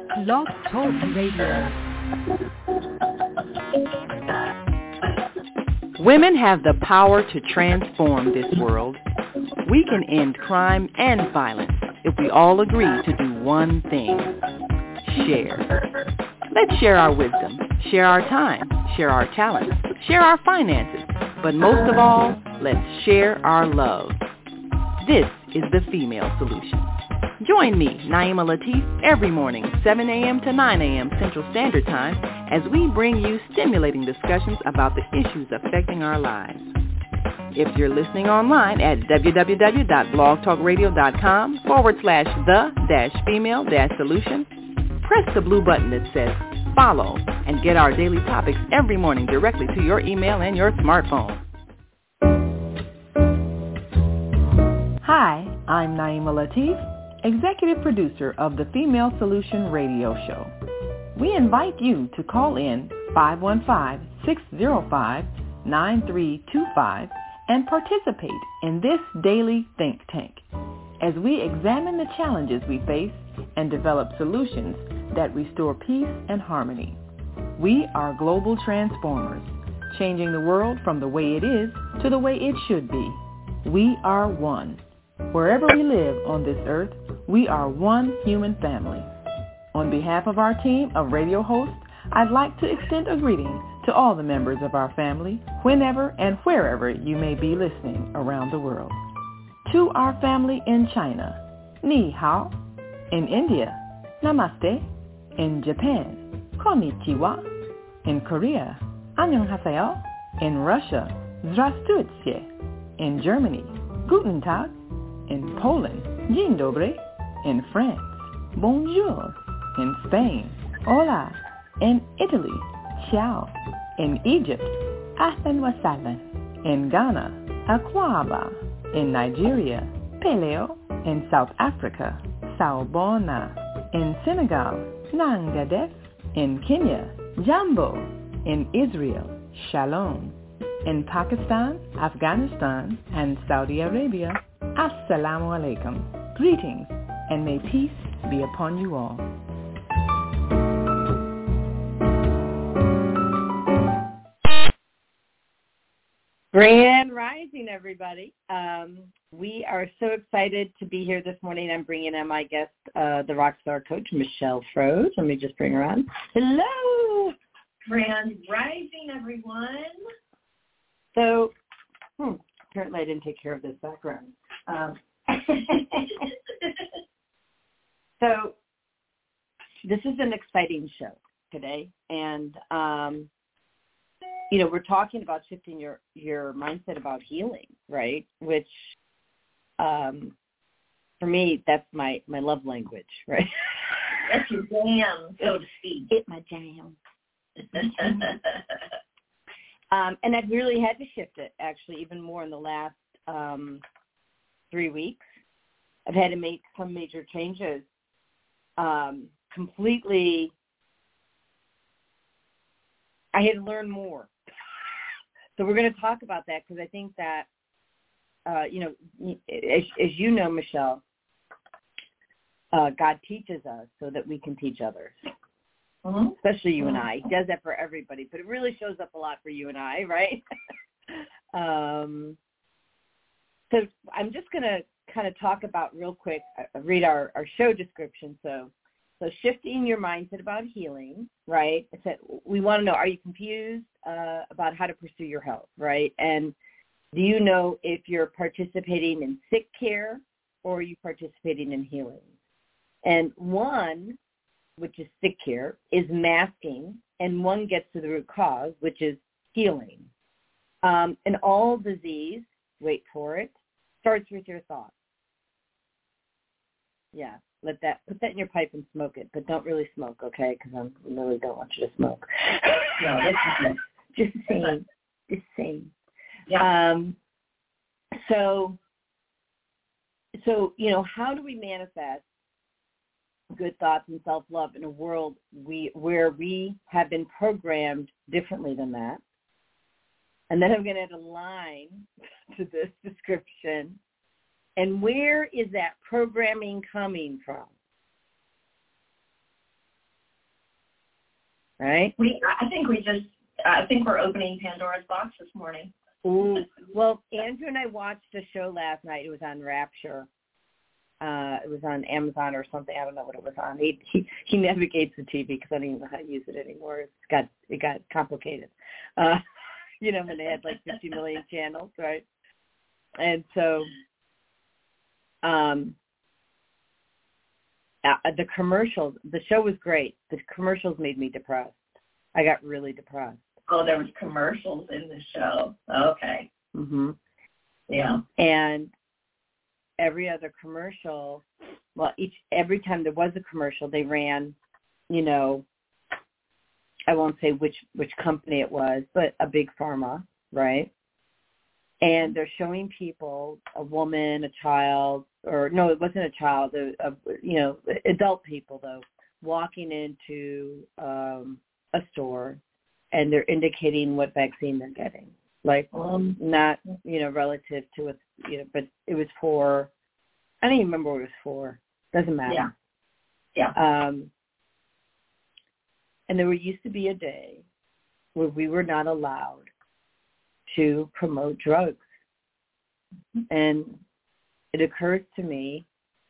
Blog Talk Radio. Women have the power to transform this world. We can end crime and violence if we all agree to do one thing: share. Let's share our wisdom, share our time, share our talents, share our finances, but most of all, let's share our love. This is the Female Solution. Join me, Naima Latif, every morning, 7 a.m. to 9 a.m. Central Standard Time, as we bring you stimulating discussions about the issues affecting our lives. If you're listening online at www.blogtalkradio.com/the-female-solution, press the blue button that says follow and get our daily topics every morning directly to your email and your smartphone. Hi, I'm Naima Latif, Executive Producer of the Female Solution Radio Show. We invite you to call in 515-605-9325 and participate in this daily think tank as we examine the challenges we face and develop solutions that restore peace and harmony. We are global transformers, changing the world from the way it is to the way it should be. We are one. Wherever we live on this earth, we are one human family. On behalf of our team of radio hosts, I'd like to extend a greeting to all the members of our family, whenever and wherever you may be listening around the world. To our family in China, Ni Hao. In India, Namaste. In Japan, Konnichiwa. In Korea, Annyeonghaseyo. In Russia, Здравствуйте. In Germany, Guten Tag. In Poland, Dzień dobry. In France, Bonjour. In Spain, Hola. In Italy, Ciao. In Egypt, Ahlan wa sahlan. In Ghana, Akwaba. In Nigeria, Peleo. In South Africa, Sawubona. In Senegal, Nangadef. In Kenya, Jambo. In Israel, Shalom. In Pakistan, Afghanistan, and Saudi Arabia, Assalamu alaikum. Greetings, and may peace be upon you all. Grand Rising, everybody. We are so excited to be here this morning. I'm bringing in my guest, the Rockstar Coach, Michelle Froese. Let me just bring her on. Hello. Grand Rising, everyone. So, apparently I didn't take care of this background. So, this is an exciting show today, and we're talking about shifting your mindset about healing, right? Which, for me, that's my love language, right? That's your jam, so to speak. It's my jam. And I've really had to shift it, actually, even more in the last 3 weeks. I've had to make some major changes. Completely, I had to learn more. So we're going to talk about that because I think that, as you know, Michelle, God teaches us so that we can teach others, especially you and I. He does that for everybody, but it really shows up a lot for you and I, right? So I'm just going to kind of talk about real quick, read our show description. So shifting your mindset about healing, right? I said we want to know, are you confused about how to pursue your health, right? And do you know if you're participating in sick care or are you participating in healing? And one, which is sick care, is masking, and one gets to the root cause, which is healing. And all disease, wait for it, starts with your thoughts. Yeah. Put that in your pipe and smoke it, but don't really smoke, okay? Because I really don't want you to smoke. No, that's just saying. Yeah. So how do we manifest good thoughts and self-love in a world where we have been programmed differently than that? And then I'm going to add a line to this description. And where is that programming coming from? right? I think we're opening Pandora's box this morning. Ooh. Well, Andrew and I watched a show last night. It was on Rapture. It was on Amazon or something. I don't know what it was on. He navigates the TV because I don't even know how to use it anymore. It got complicated. When they had like 50 million channels, right? And so, the commercials. The show was great. The commercials made me depressed. I got really depressed. Oh, there was commercials in the show. Okay. Mhm. Yeah. And every other commercial, every time there was a commercial, they ran, I won't say which company it was, but a big pharma, right? And they're showing people, a woman, a child, or no, it wasn't a child, adult people though, walking into a store, and they're indicating what vaccine they're getting. Like, not, relative to it, but it was for, I don't even remember what it was for. Doesn't matter. Yeah. And there used to be a day where we were not allowed to promote drugs. And it occurs to me,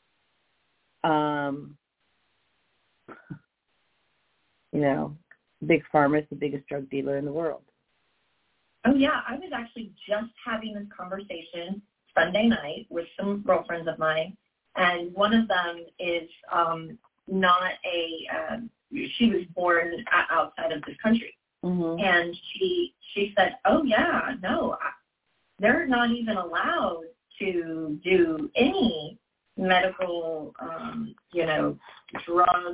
Big Pharma is the biggest drug dealer in the world. Oh, yeah. I was actually just having this conversation Sunday night with some girlfriends of mine, and one of them is she was born outside of this country. Mm-hmm. And she said, oh, yeah, no, they're not even allowed to do any medical, drug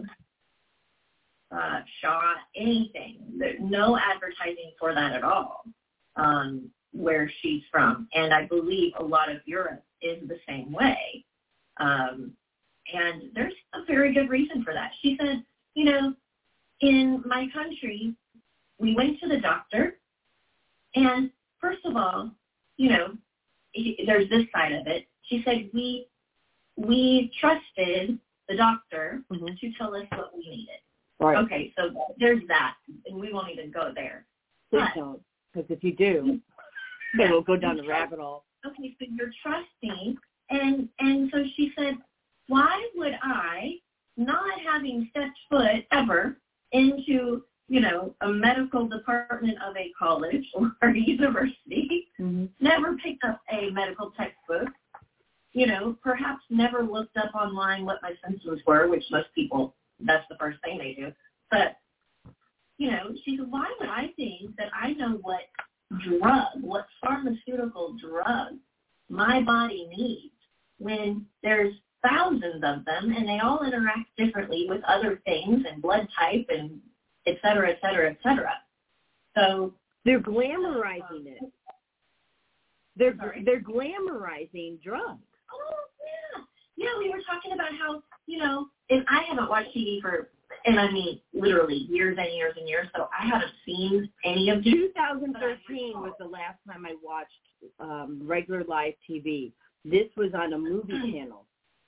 shot, anything. There's no advertising for that at all where she's from. And I believe a lot of Europe is the same way. And there's a very good reason for that. She said, in my country, we went to the doctor, and first of all, there's this side of it. She said, we trusted the doctor to tell us what we needed. Right. Okay, so there's that, and we won't even go there. Please don't, because if you do, then we'll go down the rabbit hole. Okay, so you're trusting, and so she said, why would I, not having stepped foot ever into, a medical department of a college or a university, never picked up a medical textbook, perhaps never looked up online what my symptoms were, which most people, that's the first thing they do. But, she said, why would I think that I know what pharmaceutical drug my body needs when there's thousands of them and they all interact differently with other things and blood type and et cetera, et cetera, et cetera. So they're glamorizing it. They're glamorizing drugs. Oh, yeah. Yeah, we were talking about how, and I haven't watched TV literally years and years and years, so I haven't seen any of these. 2013 was the last time I watched regular live TV. This was on a movie channel.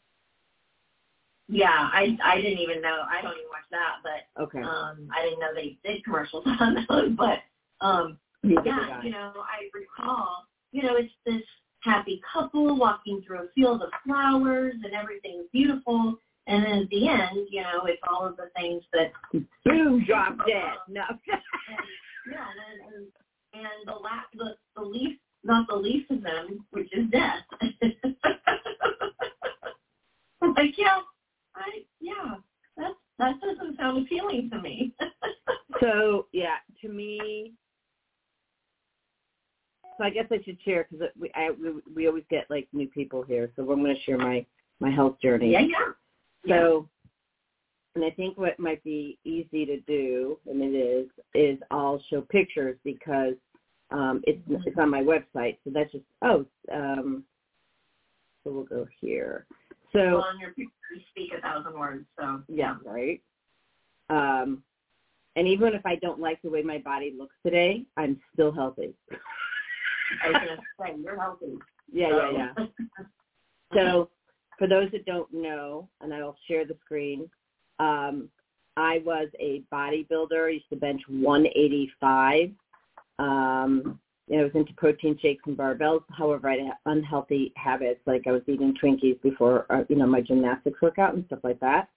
Yeah, I didn't even know. I don't even watch that, but okay. I didn't know they did commercials on those. But yeah, I recall, it's this happy couple walking through a field of flowers and everything's beautiful, and then at the end, it's all of the things that boom, drop dead. No. and the least, not the least of them, which is death. Like, that doesn't sound appealing to me. So, to me, so I guess I should share, because we always get, like, new people here, so I'm going to share my health journey. Yeah. So, and I think what might be easy to do, and it is I'll show pictures because it's on my website, so that's just, so we'll go here. So well, on your picture, you speak 1,000 words, so. Yeah, right. And even if I don't like the way my body looks today, I'm still healthy. I was going to say, you're healthy. Yeah. So for those that don't know, and I'll share the screen, I was a bodybuilder. I used to bench 185. I was into protein shakes and barbells. However, I had unhealthy habits, like I was eating Twinkies before, my gymnastics workout and stuff like that.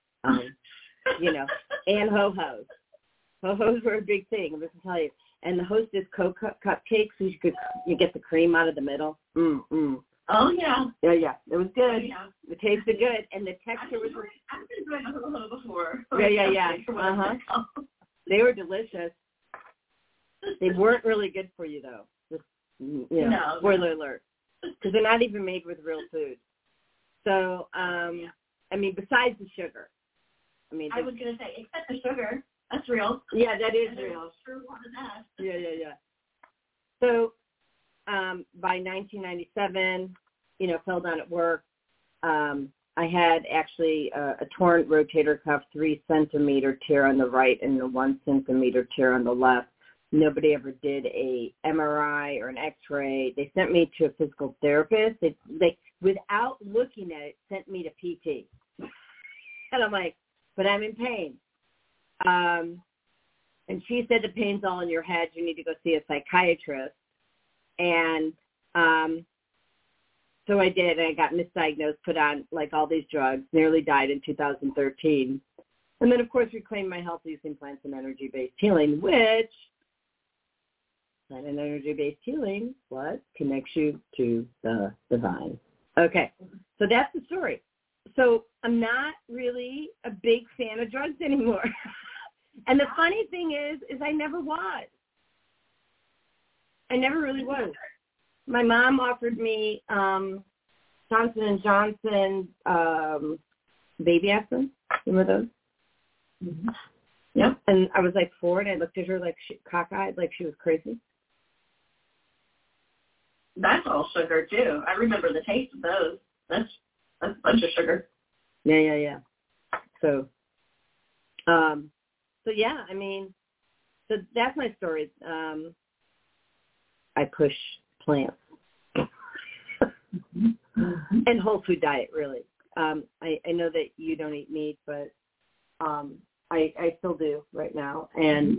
And ho-hos. Ho-hos were a big thing, I'm going to tell you. And the Hostess Coke cupcakes, you get the cream out of the middle. Oh, yeah. Yeah. It was good. Oh, yeah. It tasted good, and the texture was... I've been doing a ho-ho before. Yeah. Uh-huh. They were delicious. They weren't really good for you, though. Just, No. Spoiler alert. Because they're not even made with real food. So, besides the sugar. I was going to say, except the sugar. That's real. Yeah, that is real. Sure wanted that. Yeah. So, by 1997, fell down at work. I had actually a torn rotator cuff, 3 centimeter tear on the right and a 1 centimeter tear on the left. Nobody ever did a MRI or an X-ray. They sent me to a physical therapist. They without looking at it, sent me to PT. And I'm like, but I'm in pain. And she said the pain's all in your head. You need to go see a psychiatrist. And so I did, and I got misdiagnosed, put on like all these drugs, nearly died in 2013. And then, of course, reclaimed my health using plants and energy-based healing, which plant and energy-based healing, connects you to the divine. Okay, so that's the story. So I'm not really a big fan of drugs anymore. And the funny thing is I never was. I never really was. My mom offered me Johnson & Johnson baby aspirin. Remember those? Mm-hmm. Yeah. And I was like 4, and I looked at her like cockeyed, like she was crazy. That's all sugar, too. I remember the taste of those. That's a bunch of sugar. Yeah. So that's my story. I push plants and whole food diet, really. I know that you don't eat meat, but I still do right now. And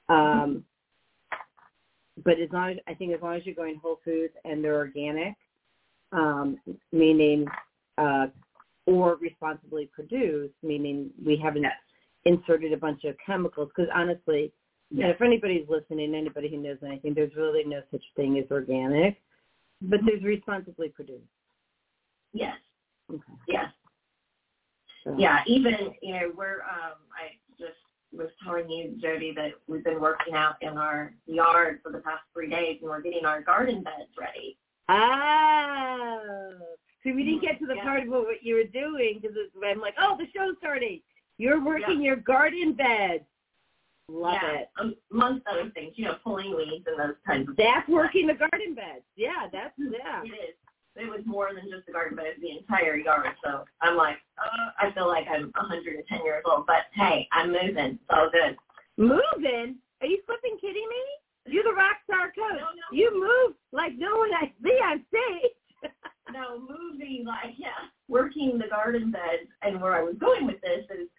but as long as you're going whole foods and they're organic, meaning or responsibly produced, meaning we haven't inserted a bunch of chemicals. Because honestly, and if anybody's listening, anybody who knows anything, there's really no such thing as organic, but there's responsibly produced. Yes. Okay. Yes. So. Yeah. Even we're I just was telling you, Jody, that we've been working out in our yard for the past 3 days, and we're getting our garden beds ready. Oh. So we didn't get to the part of what you were doing because I'm like, the show's starting. You're working your garden bed. Love it. Amongst other things, pulling weeds and those kinds of things. That's working the garden beds. Yeah, It is. It was more than just the garden bed, it was the entire yard. So I'm like, I feel like I'm 110 years old. But, hey, I'm moving. So good. Moving? Are you flipping kidding me? You're the rock star coach. No. You move like no one I see on stage. No, moving, working the garden beds. And where I was going with this is,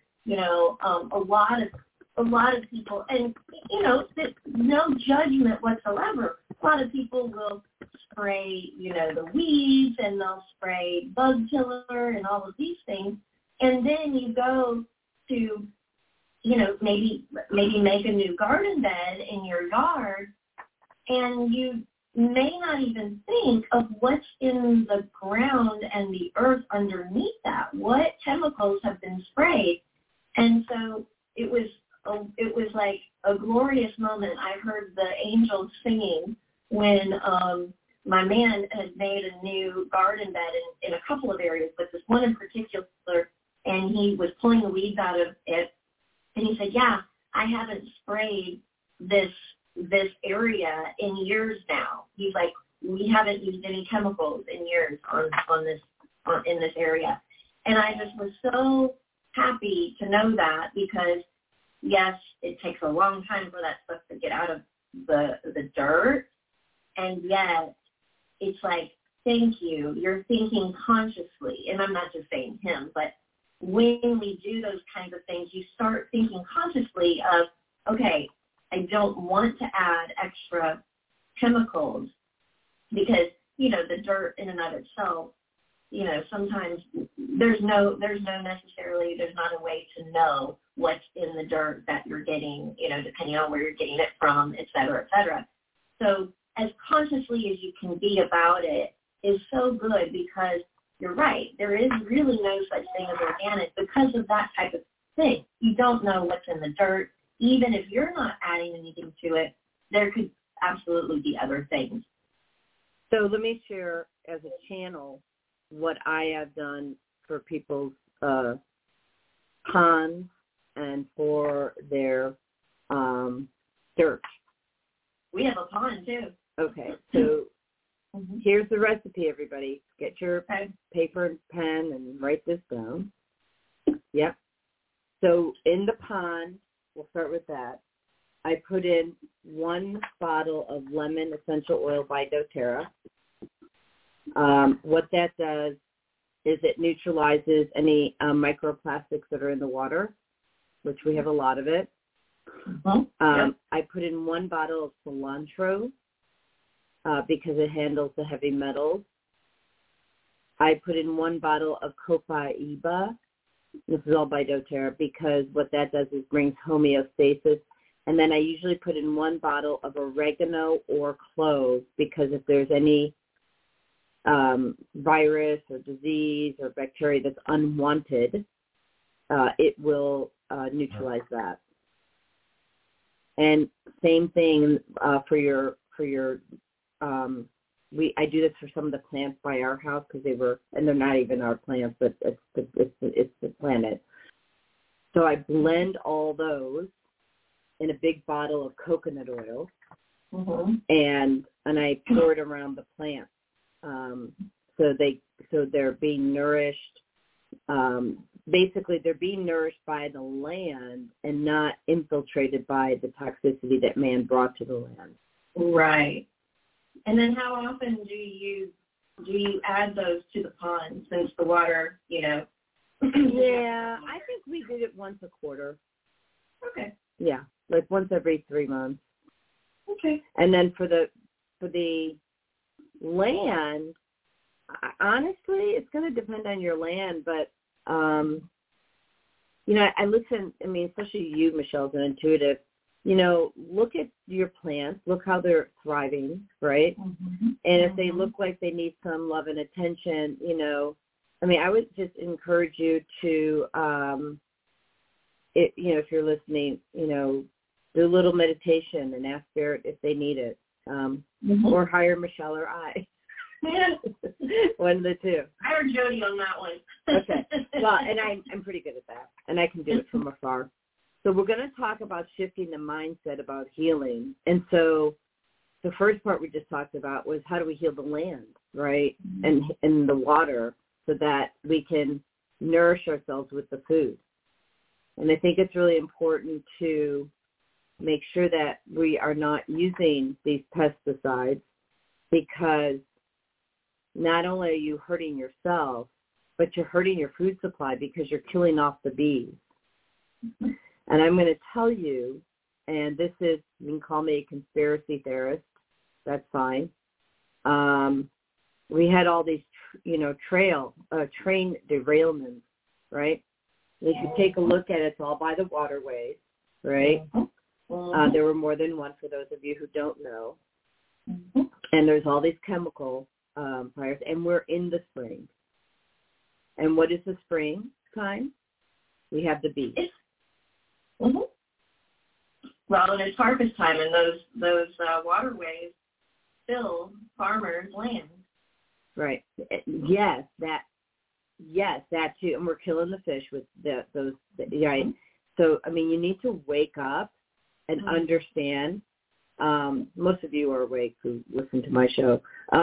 a lot of people, and, no judgment whatsoever. A lot of people will spray, the weeds, and they'll spray bug killer and all of these things. And then you go to, maybe make a new garden bed in your yard, and you may not even think of what's in the ground and the earth underneath that. What chemicals have been sprayed? And so it was like a glorious moment. I heard the angels singing when my man had made a new garden bed in a couple of areas, but this one in particular, and he was pulling the weeds out of it. And he said, I haven't sprayed this area in years now. He's like, we haven't used any chemicals in years in this area. And I just was so happy to know that, because yes, it takes a long time for that stuff to get out of the dirt, and yet it's like, thank you, you're thinking consciously. And I'm not just saying him, but when we do those kinds of things, you start thinking consciously of, okay, I don't want to add extra chemicals because, you know, the dirt in and of itself, you know, sometimes there's not a way to know what's in the dirt that you're getting, you know, depending on where you're getting it from, et cetera, et cetera. So as consciously as you can be about it is so good, because you're right. There is really no such thing as organic because of that type of thing. You don't know what's in the dirt. Even if you're not adding anything to it, there could absolutely be other things. So let me share as a channel what I have done for people's ponds and for their dirt. We have a pond too. Okay, so here's the recipe, everybody. Get your paper and pen and write this down. Yep. So in the pond, we'll start with that. I put in 1 bottle of lemon essential oil by doTERRA. What that does is it neutralizes any microplastics that are in the water, which we have a lot of it. I put in 1 bottle of cilantro because it handles the heavy metals. I put in 1 bottle of copaiba. This is all by doTERRA because what that does is brings homeostasis. And then I usually put in 1 bottle of oregano or cloves because if there's any virus or disease or bacteria that's unwanted, it will neutralize that. And same thing for your I do this for some of the plants by our house because they're not even our plants, but it's the planet. So I blend all those in a big bottle of coconut oil, and I pour it around the plants. So they're being nourished. Basically, they're being nourished by the land and not infiltrated by the toxicity that man brought to the land. Right. And then how often do you add those to the pond since the water, you know? Yeah, I think we did it once a quarter. Okay. Yeah, like once every 3 months. Okay. And then for the land, honestly, it's going to depend on your land, but you know, I listen. I mean, especially you, Michelle's an intuitive. You know, look at your plants, look how they're thriving, right? And if they look like they need some love and attention, you know, I mean, I would just encourage you to, you know, if you're listening, you know, do a little meditation and ask Spirit if they need it, or hire Michelle or I. One of the two. I heard Jody on that one. Okay. Well, and I'm pretty good at that, and I can do it from afar. So we're going to talk about shifting the mindset about healing. And so the first part we just talked about was how do we heal the land, right, and the water so that we can nourish ourselves with the food. And I think it's really important to make sure that we are not using these pesticides because not only are you hurting yourself, but you're hurting your food supply because you're killing off the bees. And I'm going to tell you, and this is, you can call me a conspiracy theorist, that's fine. We had all these, you know, train derailments, right? If you take a look at it, it's all by the waterways, right? There were more than one for those of you who don't know. And there's all these chemical fires, and we're in the spring. And what is the spring time? We have the bees. Well, and it's harvest time, and those waterways fill farmers' land. Right. Yes, that too. And we're killing the fish with those. Right. So, I mean, you need to wake up and understand. Most of you are awake who listen to my show.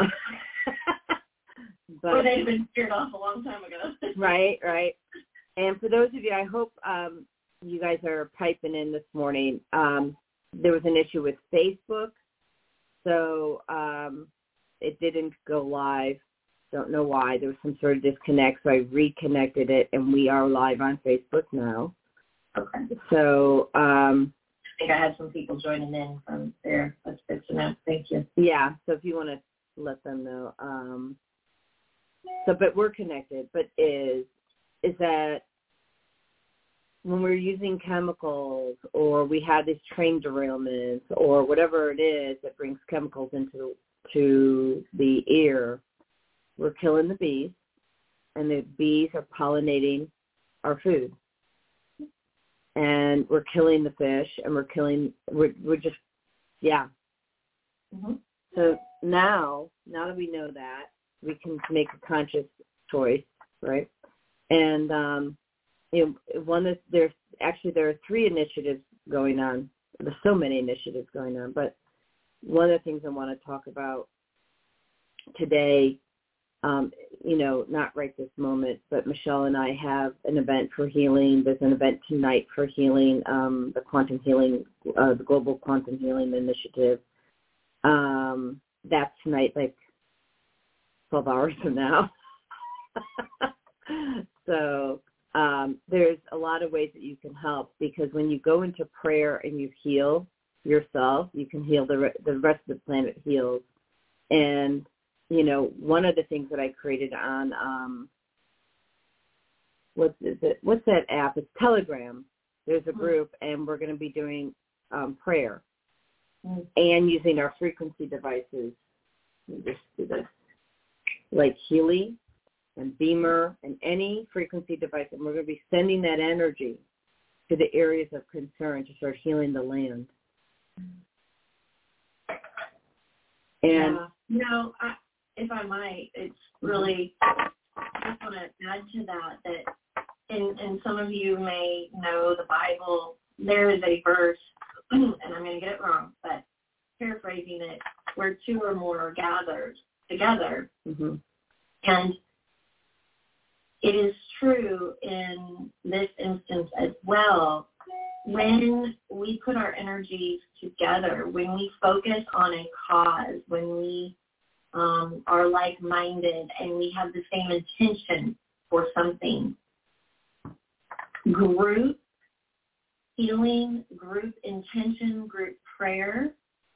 But they've been scared off a long time ago. Right. And for those of you, I hope you guys are piping in this morning. There was an issue with Facebook, so it didn't go live. Don't know why. There was some sort of disconnect, so I reconnected it, and we are live on Facebook now. Okay. So I think I had some people joining in from there. That's good to know. Thank you. yeah, so if you want to let them know. But we're connected. But is that when we're using chemicals or we have these train derailments or whatever it is that brings chemicals into the air, we're killing the bees, and the bees are pollinating our food. And we're killing the fish, and we're just, yeah. Mm-hmm. So now that we know that, we can make a conscious choice, right? And, there are 3 initiatives going on. There's so many initiatives going on, but one of the things I want to talk about today, not right this moment, but Michelle and I have an event for healing. There's an event tonight for healing, the quantum healing, the Global Quantum Healing Initiative. That's tonight, like 12 hours from now. So there's a lot of ways that you can help, because when you go into prayer and you heal yourself, you can heal the rest of the planet heals. And one of the things that I created on what's that app? It's Telegram. There's a group, and we're going to be doing prayer and using our frequency devices. Just do this, like Healy and Beamer and any frequency device, and we're going to be sending that energy to the areas of concern to start healing the land. And if I might, it's really, I just want to add to that and some of you may know the Bible. There is a verse, and I'm going to get it wrong, but paraphrasing it, where 2 or more are gathered together. Mm-hmm. And it is true in this instance as well. When we put our energies together, when we focus on a cause, when we are like-minded and we have the same intention for something, group healing, group intention, group prayer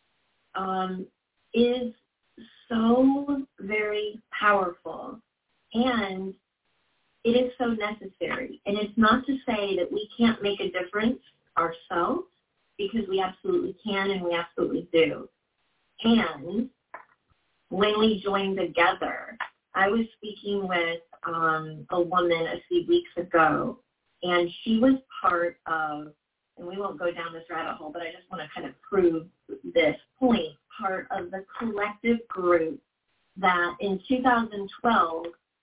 is so very powerful, and it is so necessary. And it's not to say that we can't make a difference ourselves, because we absolutely can and we absolutely do. And when we join together, I was speaking with a woman a few weeks ago, and she was part of, and we won't go down this rabbit hole, but I just want to kind of prove this point, part of the collective group that in 2012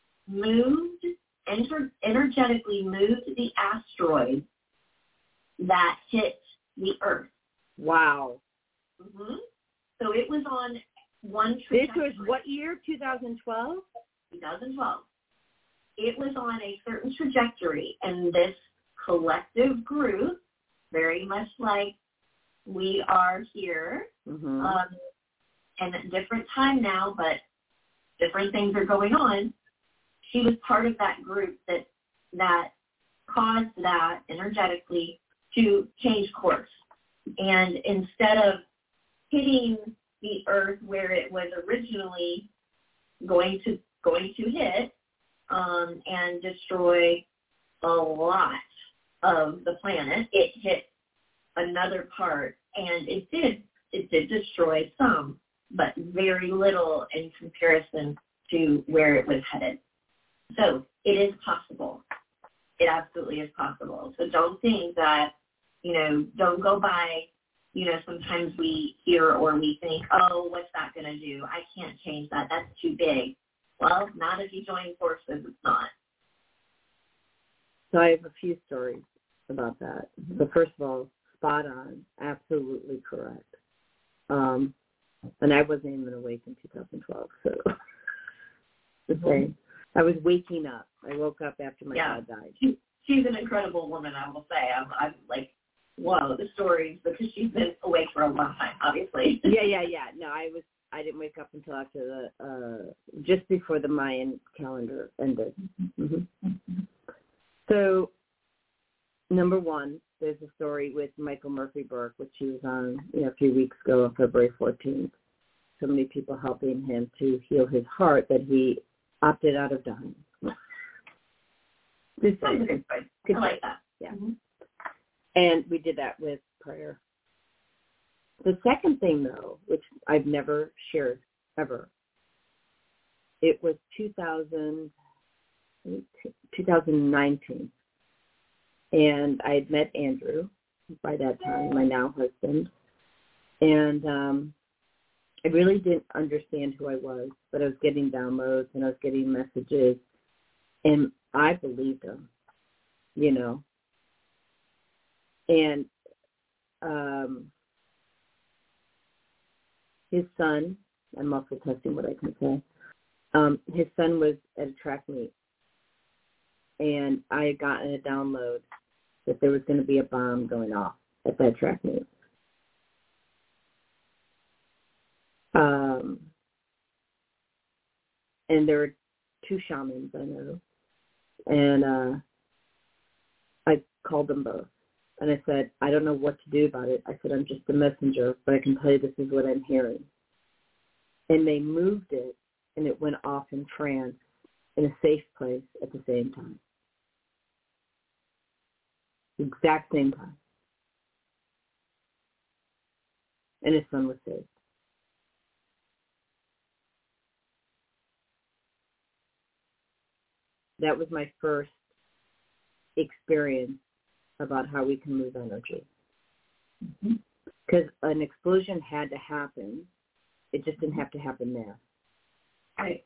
energetically moved the asteroid that hit the Earth. Wow. Mm-hmm. So it was on one trajectory. This was what year, 2012? 2012. It was on a certain trajectory, and this collective group, very much like we are here, and at a different time now, but different things are going on. She was part of that group that caused that energetically to change course. And instead of hitting the Earth where it was originally going to hit and destroy a lot of the planet, it hit another part, and it did destroy some, but very little in comparison to where it was headed. So it is possible. It absolutely is possible. So don't think that, don't go by, sometimes we hear or we think, oh, what's that going to do? I can't change that. That's too big. Well, not if you join forces, it's not. So I have a few stories about that. So first of all, spot on, absolutely correct. And I wasn't even awake in 2012, so the same. I was waking up. I woke up after my dad died. She's an incredible woman, I will say. I'm like, whoa, the stories, because she's been awake for a long time, obviously. Yeah. No, I didn't wake up until after just before the Mayan calendar ended. Mm-hmm. So, number one, there's a story with Michael Murphy Burke, which he was on, a few weeks ago on February 14th. So many people helping him to heal his heart that he opted out of dying. I like that. Yeah. Mm-hmm. And we did that with prayer. The second thing, though, which I've never shared ever, it was 2019. And I had met Andrew by that time, my now husband. And I really didn't understand who I was, but I was getting downloads and I was getting messages. And I believed him, And his son, I'm muscle testing what I can say, his son was at a track meet. And I had gotten a download that there was going to be a bomb going off at that track meet. And there were two shamans I know. And I called them both. And I said, I don't know what to do about it. I said, I'm just a messenger, but I can tell you this is what I'm hearing. And they moved it, and it went off in France in a safe place at the same time. The exact same time. And his son was saved. That was my first experience about how we can move energy. Because an explosion had to happen. It just didn't have to happen there. Right.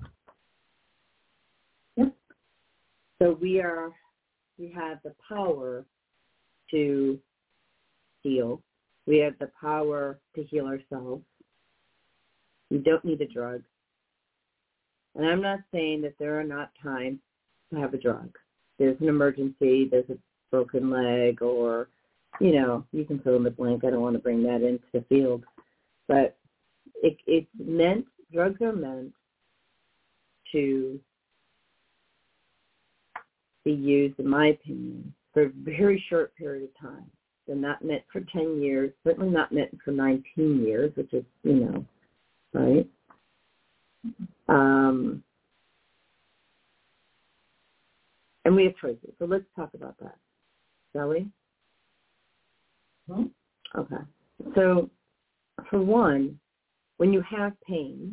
Yep. So we have the power to heal. We have the power to heal ourselves. You don't need a drug. And I'm not saying that there are not times to have a drug. There's an emergency, there's a broken leg, or, you can fill in the blank. I don't want to bring that into the field. But it's meant, drugs are meant to be used, in my opinion, for a very short period of time. They're not meant for 10 years, certainly not meant for 19 years, which is, right? And we have choices. So let's talk about that, shall we? Mm-hmm. Okay. So for one, when you have pain,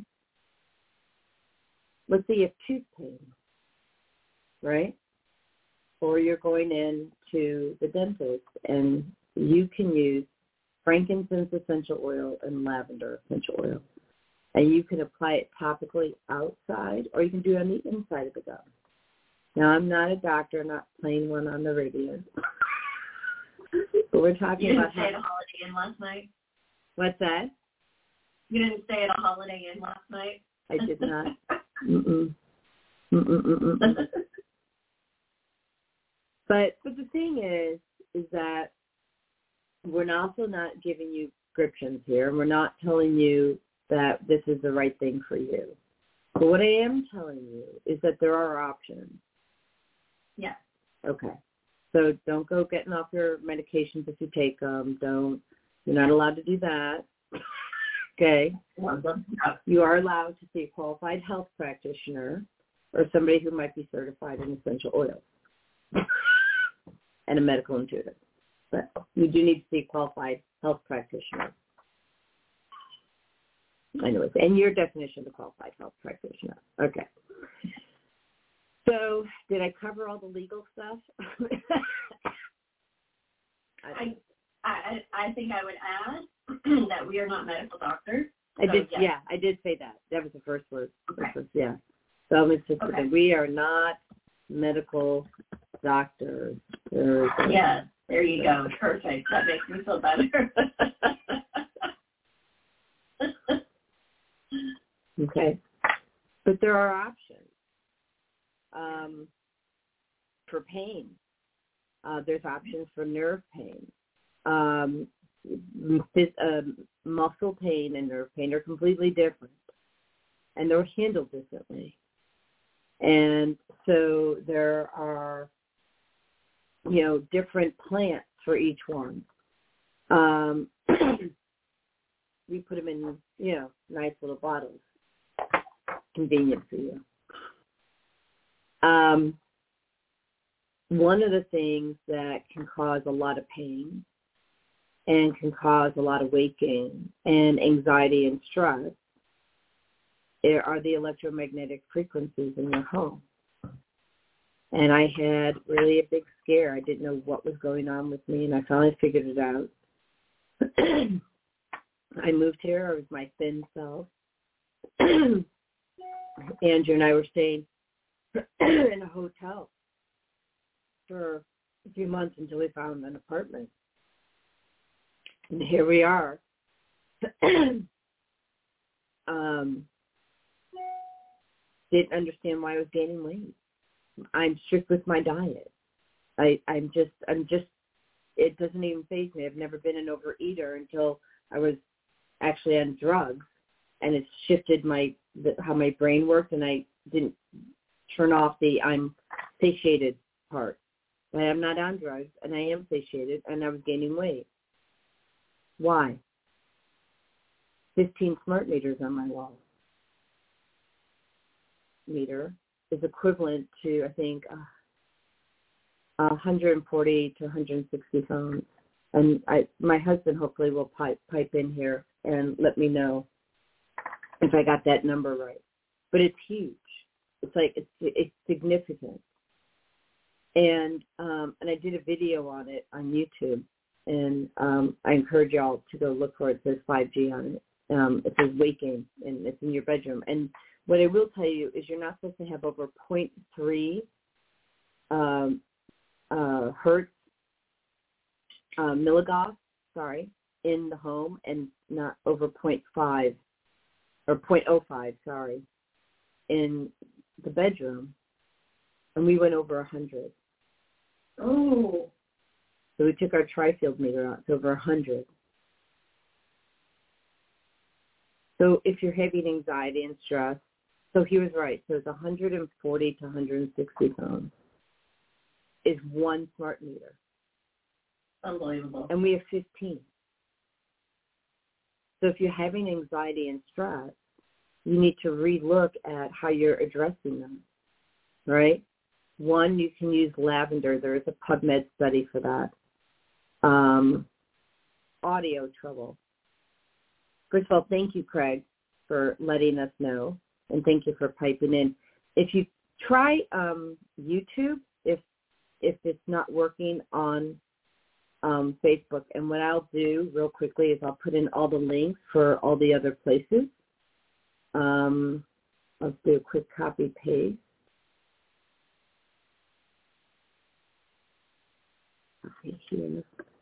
let's say you have tooth pain, right? Or you're going in to the dentist and you can use frankincense essential oil and lavender essential oil. And you can apply it topically outside, or you can do it on the inside of the gum. Now, I'm not a doctor, I'm not playing one on the radio. But we're talking about You didn't stay at a Holiday Inn last night? What's that? You didn't stay at a Holiday Inn last night? I did not. Mm-mm. Mm-mm. But the thing is that we're also not giving you prescriptions here, and we're not telling you that this is the right thing for you. But what I am telling you is that there are options. Yeah. Okay. So don't go getting off your medications if you take them. You're not allowed to do that. Okay. You are allowed to see a qualified health practitioner or somebody who might be certified in essential oils and a medical intuitive. But you do need to see a qualified health practitioner. Anyways, and your definition of a qualified health practitioner. Okay. So did I cover all the legal stuff? I think I would add that we are not medical doctors. I did say that. That was the first word. Okay. So it's just that we are not medical doctors. Yeah, there you go. Perfect. That makes me feel better. Okay. But there are options for pain. There's options for nerve pain. muscle pain and nerve pain are completely different, and they're handled differently. And so there are, different plants for each one. We put them in, nice little bottles. Convenient for you. One of the things that can cause a lot of pain and can cause a lot of weight gain and anxiety and stress are the electromagnetic frequencies in your home. And I had really a big scare. I didn't know what was going on with me, and I finally figured it out. I moved here. I was my thin self. Andrew and I were staying in a hotel for a few months until we found an apartment. And here we are. Didn't understand why I was gaining weight. I'm strict with my diet. I'm just, it doesn't even faze me. I've never been an overeater until I was actually on drugs, and it's shifted how my brain worked, and I didn't turn off the I'm satiated part. But I'm not on drugs, and I am satiated, and I was gaining weight. Why? 15 smart meters on my wall. Meter is equivalent to, I think, 140 to 160 phones. And my husband hopefully will pipe in here and let me know if I got that number right. But it's huge. It's like it's significant. And I did a video on it on YouTube, and I encourage y'all to go look for it. It says 5G on it. It says weight gain, and it's in your bedroom. And what I will tell you is you're not supposed to have over 0.3 hertz, milligauss, in the home, and not over 0.5 or 0.05, in the bedroom. And we went over 100. Oh. So we took our tri-field meter out. It's over 100. So if you're having anxiety and stress, so he was right. So it's 140 to 160 pounds is one smart meter. Unbelievable. And we have 15. So if you're having anxiety and stress, you need to relook at how you're addressing them, right? One, you can use lavender. There is a PubMed study for that. Audio trouble. First of all, thank you, Craig, for letting us know, and thank you for piping in. If you try YouTube, if it's not working on Facebook, and what I'll do real quickly is I'll put in all the links for all the other places. Let's do a quick copy paste. Okay, here.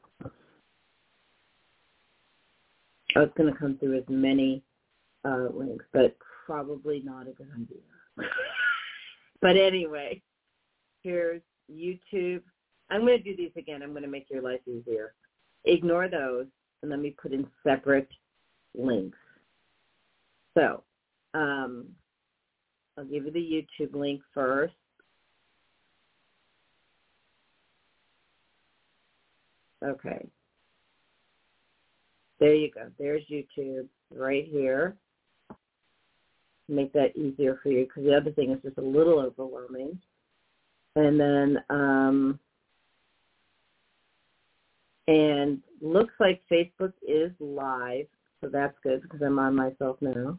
Oh, it's going to come through as many links, but probably not a good idea. But anyway, here's YouTube. I'm going to do these again. I'm going to make your life easier. Ignore those, and let me put in separate links. So I'll give you the YouTube link first. Okay. There you go. There's YouTube right here. Make that easier for you, because the other thing is just a little overwhelming. And then, and looks like Facebook is live, so that's good because I'm on myself now.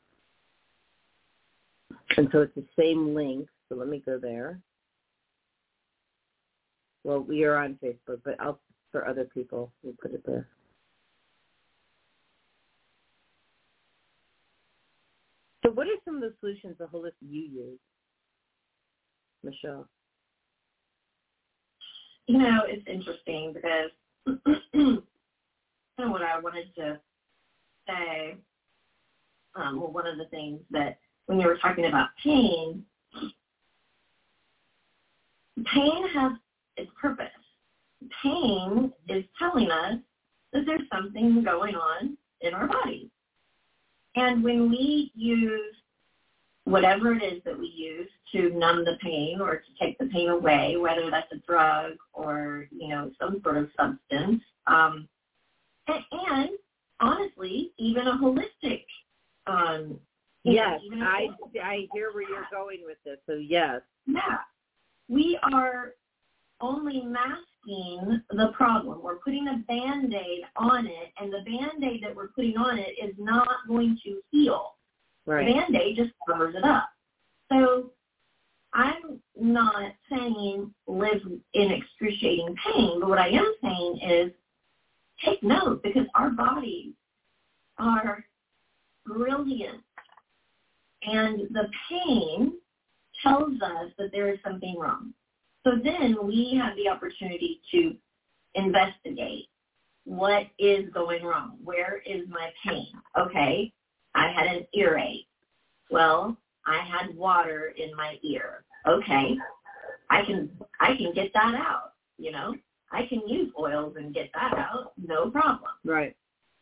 And so it's the same link, so let me go there. Well, we are on Facebook, but for other people, we'll put it there. So what are some of the solutions that holistic you use, Michelle? It's interesting because kind of what I wanted to say, one of the things that when you were talking about pain has its purpose. Pain is telling us this there's something going on in our bodies. And when we use whatever it is that we use to numb the pain or to take the pain away, whether that's a drug or, some sort of substance, and honestly, even a holistic. Yes, I hear where you're going with this. So yes. Yeah, we are only masking the problem. We're putting a Band-Aid on it, and the Band-Aid that we're putting on it is not going to heal. Right. The Band-Aid just covers it up. So I'm not saying live in excruciating pain, but what I am saying is take note, because our bodies are brilliant, and the pain tells us that there is something wrong. So then we have the opportunity to investigate what is going wrong. Where is my pain? Okay, I had an earache. Well, I had water in my ear. Okay, I can get that out, I can use oils and get that out, no problem. Right.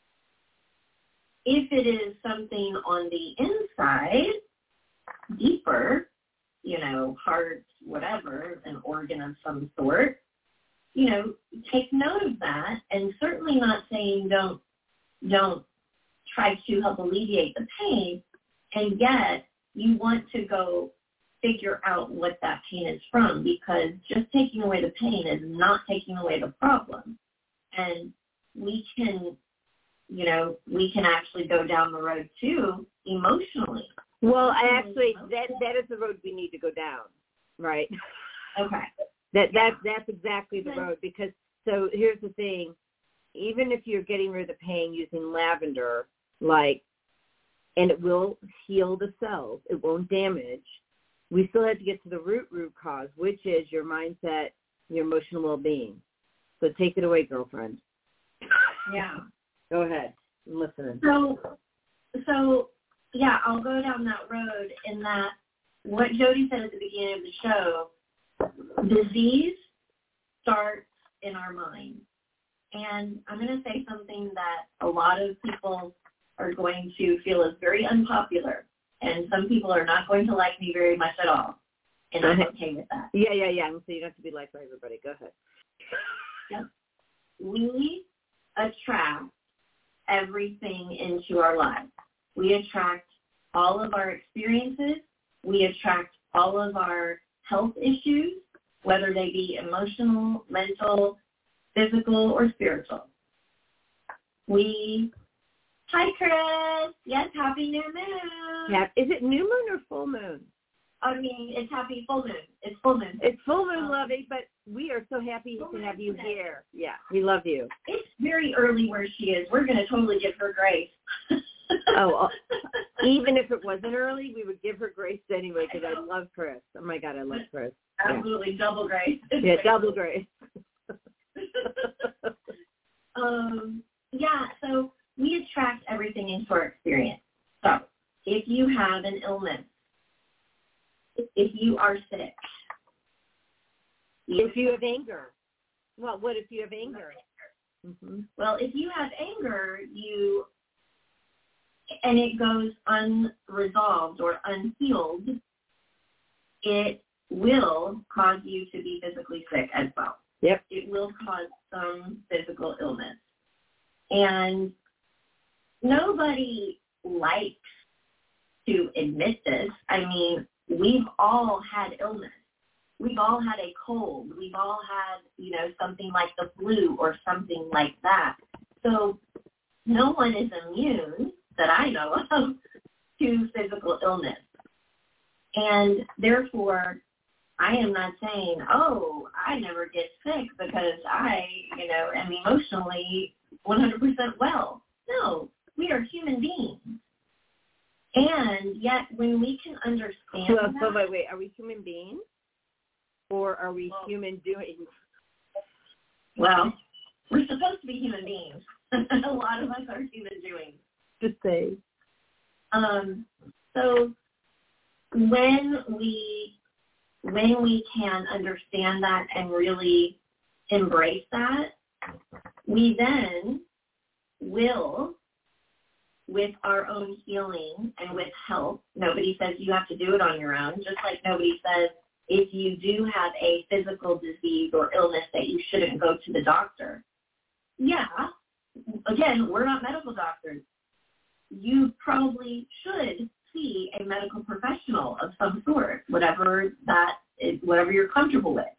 If it is something on the inside, deeper, heart, whatever, an organ of some sort, take note of that, and certainly not saying don't try to help alleviate the pain, and yet you want to go figure out what that pain is from, because just taking away the pain is not taking away the problem. And we can actually go down the road too, emotionally. Well, that is the road we need to go down, right? Okay. That's exactly the road, because so here's the thing, even if you're getting rid of the pain using lavender, and it will heal the cells, it won't damage, we still have to get to the root cause, which is your mindset, your emotional well-being. So take it away, girlfriend. Yeah. Go ahead. I'm listening. So yeah, I'll go down that road in that what Jody said at the beginning of the show, disease starts in our mind. And I'm going to say something that a lot of people are going to feel is very unpopular. And some people are not going to like me very much at all. And I'm okay with that. Yeah. So you don't have to be liked by everybody. Go ahead. Yep. We attract everything into our lives. We attract all of our experiences. We attract all of our health issues, whether they be emotional, mental, physical, or spiritual. Hi, Chris. Yes, happy new moon. Is it new moon or full moon? I mean, it's happy full moon. It's full moon. It's full moon, Lovey, but we are so happy to have you here. Yeah, we love you. It's very early where she is. We're going to totally give her grace. Even if it wasn't early, we would give her grace anyway, because I love Chris. Oh, my God, I love Chris. Absolutely, yeah. Double grace. Yeah, double grace. So we attract everything into our experience. So if you have an illness, if you are sick, if you have anger, well, what if you have anger? Mm-hmm. Well, if you have anger, and it goes unresolved or unhealed, it will cause you to be physically sick as well. Yep. It will cause some physical illness. And nobody likes to admit this. I mean, we've all had illness. We've all had a cold. We've all had, something like the flu or something like that. So no one is immune that I know of to physical illness. And therefore, I am not saying, I never get sick because I, am emotionally 100% well. No, we are human beings. And yet when we can understand So wait, are we human beings? Or are we human doings? Well, we're supposed to be human beings. A lot of us are human doings. Just say. So when we can understand that and really embrace that, we then will, with our own healing and with help, nobody says you have to do it on your own, just like nobody says if you do have a physical disease or illness that you shouldn't go to the doctor. Yeah, again, we're not medical doctors. You probably should see a medical professional of some sort, whatever that is, whatever you're comfortable with.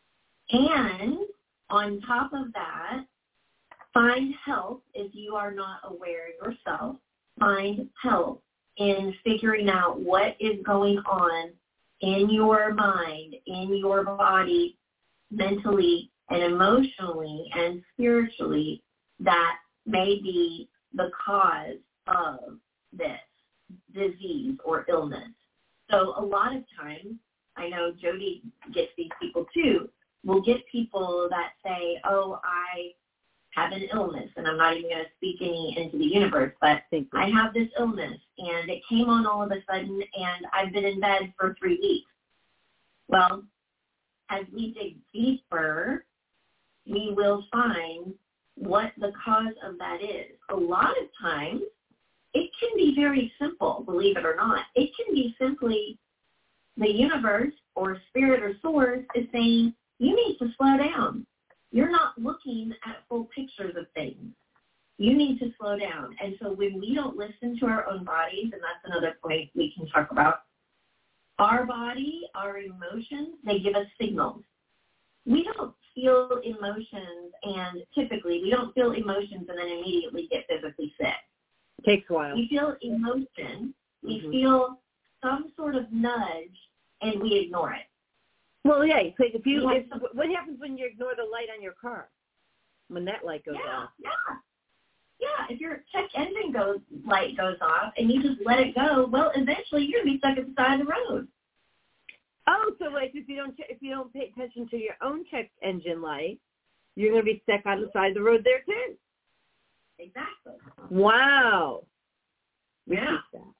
And on top of that, find help if you are not aware yourself. Find help in figuring out what is going on in your mind, in your body, mentally and emotionally and spiritually that may be the cause of this disease or illness. So a lot of times, I know Jody gets these people too, we'll get people that say, oh, I have an illness, and I'm not even going to speak any into the universe, but I have this illness, and it came on all of a sudden, and I've been in bed for 3 weeks. Well, as we dig deeper, we will find what the cause of that is. A lot of times, it can be very simple, believe it or not. It can be simply the universe or spirit or source is saying, you need to slow down. You're not looking at full pictures of things. You need to slow down. And so when we don't listen to our own bodies, and that's another point we can talk about, our body, our emotions, they give us signals. We don't feel emotions, and typically we don't feel emotions and then immediately get physically sick. It takes a while. We feel emotion. We feel some sort of nudge, and we ignore it. Well, yeah. So what happens when you ignore the light on your car? When that light goes off? Yeah. If your check engine light goes off and you just let it go, well, eventually you're gonna be stuck at the side of the road. Oh, so like if you don't pay attention to your own check engine light, you're gonna be stuck on the side of the road there too. Exactly. Wow. Yeah.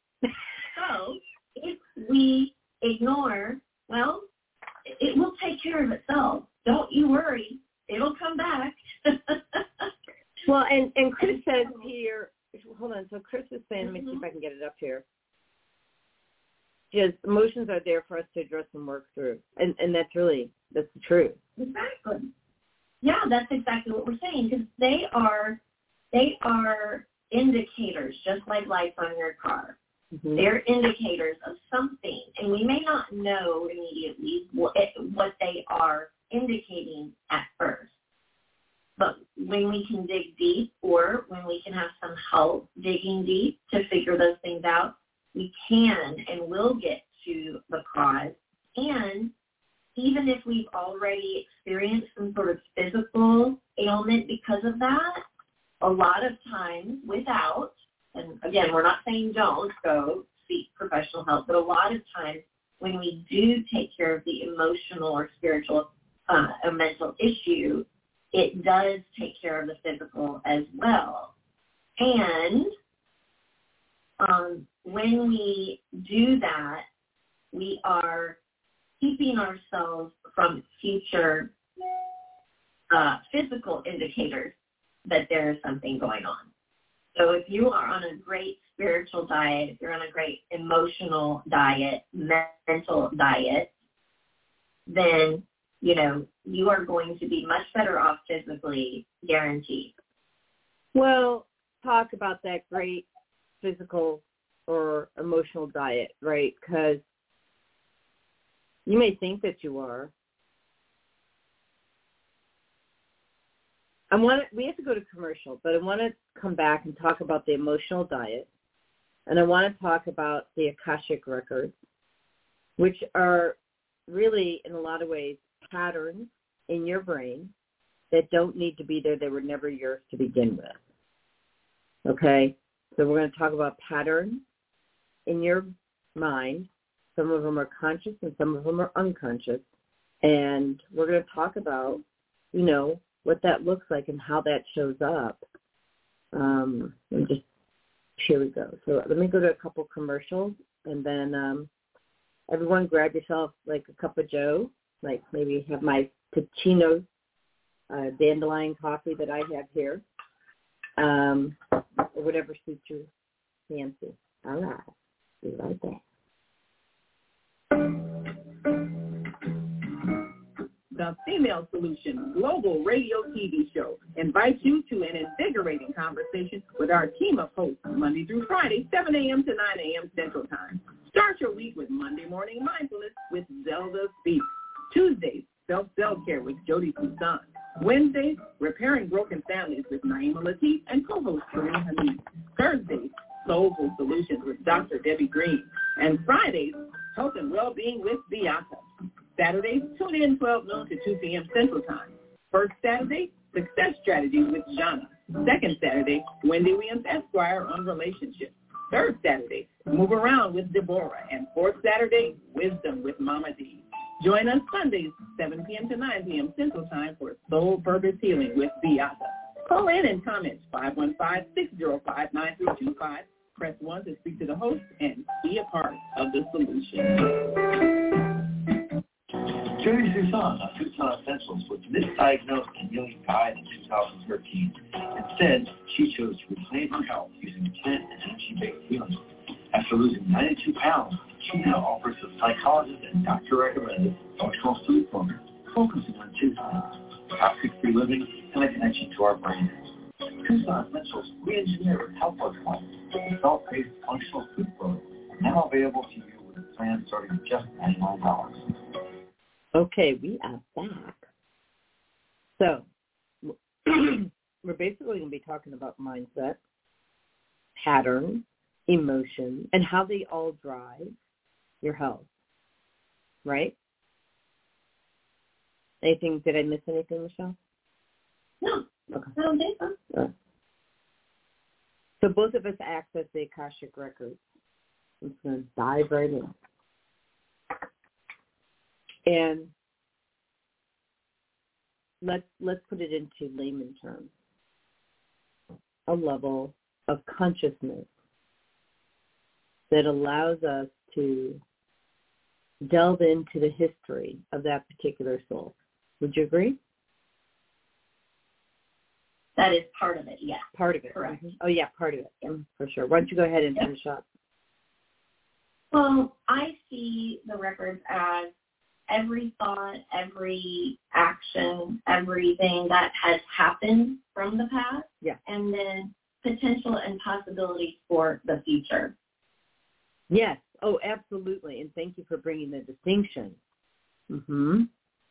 So if we ignore, well, it will take care of itself. Don't you worry. It'll come back. Well, and Chris says here, hold on. So Chris is saying, let me see if I can get it up here. Just emotions are there for us to address and work through. And that's the truth. Exactly. Yeah, that's exactly what we're saying, because they are indicators, just like lights on your car. Mm-hmm. They're indicators of something, and we may not know immediately what they are indicating at first. But when we can dig deep, or when we can have some help digging deep to figure those things out, we can and will get to the cause. And even if we've already experienced some sort of physical ailment because of that, a lot of times without, and again, we're not saying don't go seek professional help, but a lot of times when we do take care of the emotional or spiritual or mental issue, it does take care of the physical as well. And when we do that, we are keeping ourselves from future physical indicators that there is something going on. So if you are on a great spiritual diet, if you're on a great emotional diet, mental diet, then, you are going to be much better off physically, guaranteed. Well, talk about that great physical or emotional diet, right? Because you may think that you are. We have to go to commercial, but I want to come back and talk about the emotional diet, and I want to talk about the Akashic records, which are really, in a lot of ways, patterns in your brain that don't need to be there. They were never yours to begin with. Okay? So we're going to talk about patterns in your mind. Some of them are conscious and some of them are unconscious. And we're going to talk about, what that looks like and how that shows up. And just, here we go. So let me go to a couple commercials, and then everyone grab yourself like a cup of joe, like maybe have my Ticino dandelion coffee that I have here. or whatever suits your fancy. All right. Be right back. The Female Solution Global Radio TV Show invites you to an invigorating conversation with our team of hosts Monday through Friday, 7 a.m. to 9 a.m. Central Time. Start your week with Monday Morning Mindfulness with Zelda Speaks. Tuesdays, Self-Care with Jody Toussaint. Wednesdays, Repairing Broken Families with Naima Latif and co-host Serena Hamid. Thursdays, Soulful Solutions with Dr. Debbie Green. And Fridays, Health and Wellbeing with Bianca. Saturdays, tune in 12 noon to 2 p.m. Central Time. First Saturday, Success Strategies with Jana. Second Saturday, Wendy Williams Esquire on relationships. Third Saturday, Move Around with Deborah. And fourth Saturday, Wisdom with Mama D. Join us Sundays, 7 p.m. to 9 p.m. Central Time for Soul Purpose Healing with Beata. Call in and comment 515-605-9325. Press 1 to speak to the host and be a part of the solution. Jody Toussaint on Tucson Essentials was misdiagnosed and nearly died in 2013. Instead, she chose to reclaim her health using plant and energy-based healing. After losing 92 pounds, she now offers a psychologist and doctor-recommended functional food program focusing on two things: toxic-free living and a connection to our brain. Tucson Essentials re-engineered health life with a self-paced functional food program now available to you with a plan starting at just $99. Okay, we are back. So, we're basically going to be talking about mindset, pattern, emotion, and how they all drive your health, right? Did I miss anything, Michelle? No, okay. I don't think so. So both of us access the Akashic Records. I'm just going to dive right in. And let's put it into layman terms. A level of consciousness that allows us to delve into the history of that particular soul. Would you agree? That is part of it, yes. Part of it. Correct. Mm-hmm. Oh, yeah, part of it, for sure. Why don't you go ahead and finish up? Well, I see the records as every thought, every action, everything that has happened from the past, and then potential and possibilities for the future. Yes. Oh, absolutely. And thank you for bringing the distinction. Mm-hmm.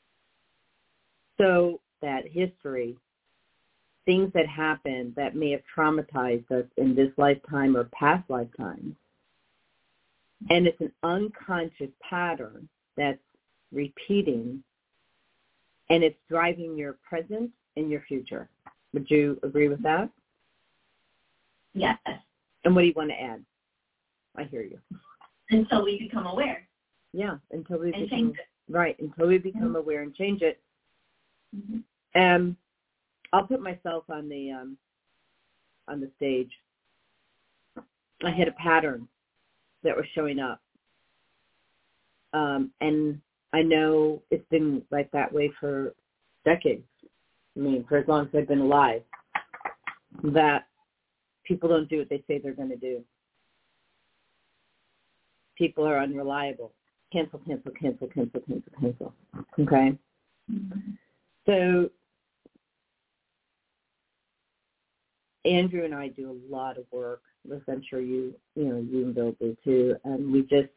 So that history, things that happened that may have traumatized us in this lifetime or past lifetimes, and it's an unconscious pattern that's repeating, and it's driving your present and your future. Would you agree with that? Yes. And what do you want to add? I hear you. Until we become aware. Yeah, until we and become change it. Right, until we become aware and change it. Mm-hmm. I'll put myself on the stage. I had a pattern that was showing up, and I know it's been like that way for decades. I mean, for as long as I've been alive, that people don't do what they say they're going to do. People are unreliable. Cancel. Okay? Mm-hmm. So Andrew and I do a lot of work, which I'm sure you and Bill do too, and we just,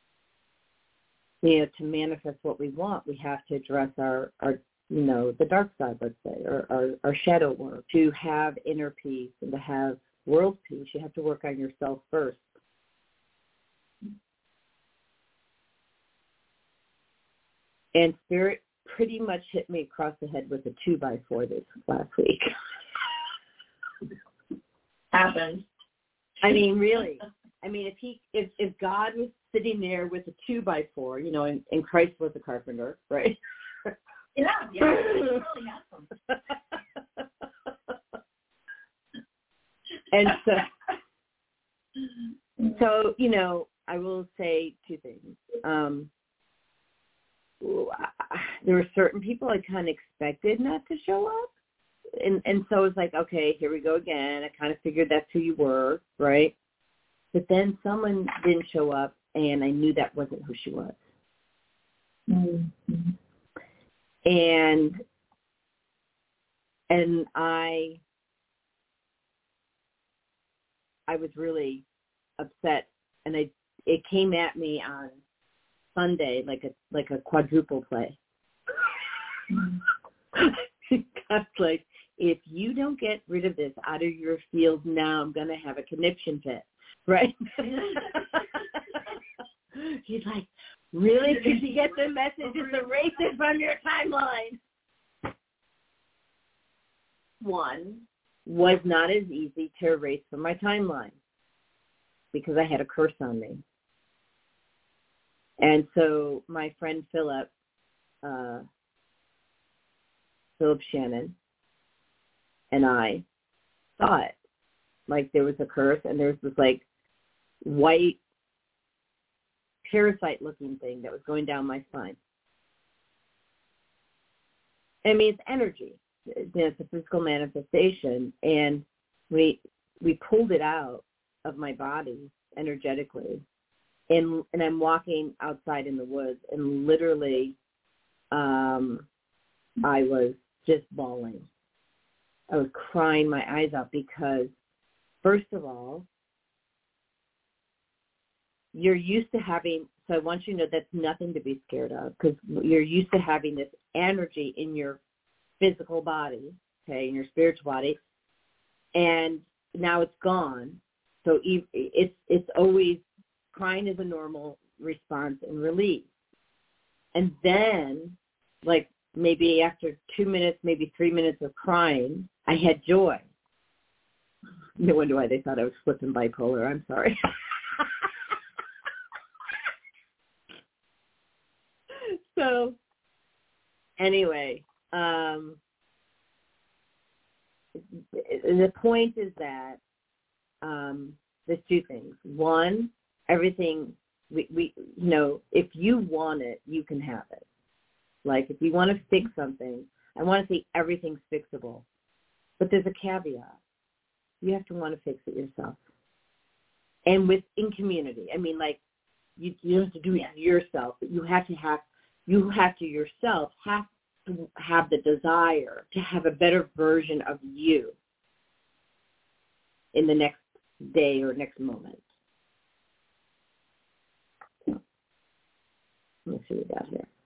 to manifest what we want, we have to address our the dark side, let's say, or our shadow work. To have inner peace and to have world peace, you have to work on yourself first. And Spirit pretty much hit me across the head with a 2x4 this last week. Happened. I mean, really. I mean, if God was sitting there with a 2x4, and Christ was a carpenter, right? Yeah, he really has them. And so, I will say two things. There were certain people I kind of expected not to show up, and so it's like, okay, here we go again. I kind of figured that's who you were, right? But then someone didn't show up, and I knew that wasn't who she was. Mm-hmm. And I was really upset, and it came at me on Sunday like a quadruple play. God's like, if you don't get rid of this out of your field now, I'm going to have a conniption fit, right? He's like, really? Did you get the message? Just erase it from your timeline. One was not as easy to erase from my timeline because I had a curse on me. And so my friend Philip Shannon, and I saw it. Like there was a curse, and there was this like white parasite-looking thing that was going down my spine. I mean, it's energy. It's a physical manifestation, and we pulled it out of my body energetically, and I'm walking outside in the woods, and literally, I was just bawling. I was crying my eyes out because, first of all, you're used to having, so I want you to know that's nothing to be scared of, because you're used to having this energy in your physical body, okay, in your spiritual body, and now it's gone. So it's always, crying is a normal response and release. And then, like maybe after 2 minutes, maybe 3 minutes of crying, I had joy. No wonder why they thought I was flipping bipolar. I'm sorry. So anyway, the point is that there's two things. One, everything we if you want it, you can have it. Like if you want to fix something, I want to say everything's fixable, but there's a caveat. You have to want to fix it yourself, and within community. I mean, like you don't have to do it yourself, but you have to yourself have to have the desire to have a better version of you in the next day or next moment. So, let me see what we got here.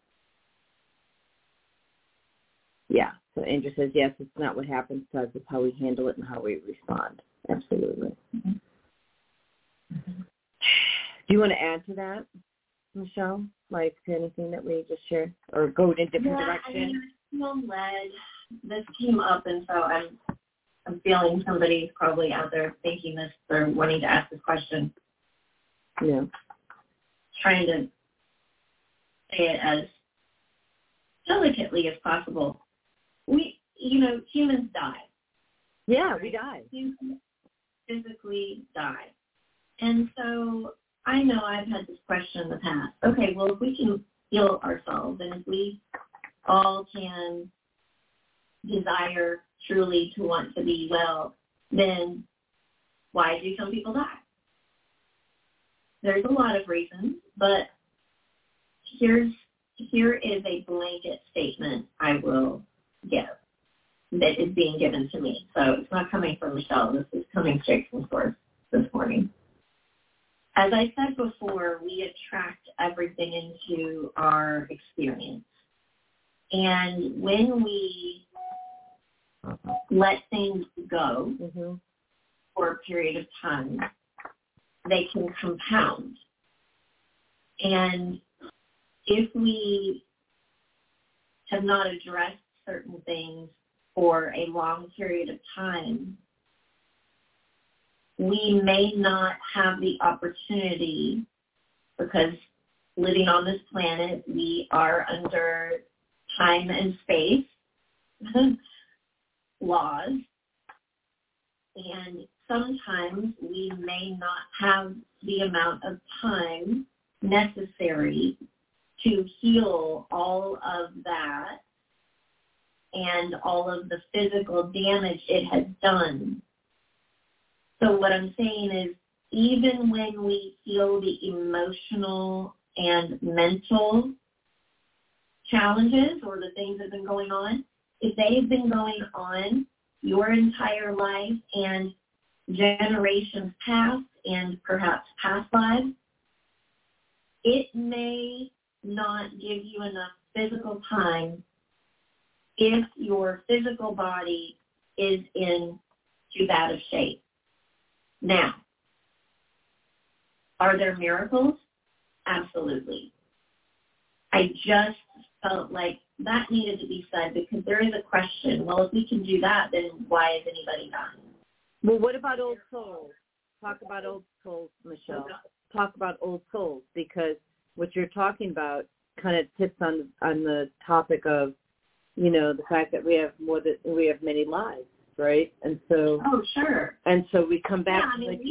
Yeah, so Andrew says, yes, it's not what happens to us, it's how we handle it and how we respond. Absolutely. Mm-hmm. Mm-hmm. Do you want to add to that, Michelle? Like anything that we just shared, or go in a different direction? I feel led. This came up, and so I'm feeling somebody's probably out there thinking this or wanting to ask this question. Yeah. Trying to say it as delicately as possible. Humans die. Yeah, we die. Humans physically die. And so I know I've had this question in the past. Okay, well, if we can heal ourselves and if we all can desire truly to want to be well, then why do some people die? There's a lot of reasons, but here is a blanket statement I will give that is being given to me. So it's not coming from Michelle. This is coming straight from source this morning. As I said before, we attract everything into our experience. And when we let things go for a period of time, they can compound. And if we have not addressed certain things for a long period of time, we may not have the opportunity, because living on this planet, we are under time and space laws, and sometimes we may not have the amount of time necessary to heal all of that and all of the physical damage it has done. So what I'm saying is, even when we feel the emotional and mental challenges or the things that have been going on, if they've been going on your entire life and generations past and perhaps past lives, it may not give you enough physical time if your physical body is in too bad of shape. Now, are there miracles? Absolutely. I just felt like that needed to be said because there is a question. Well, if we can do that, then why is anybody dying? Well, what about old souls? Talk about old souls, Michelle. Talk about old souls, because what you're talking about kind of tips on the topic of, you know, the fact that we have many lives, right? And so sure. And so we come back.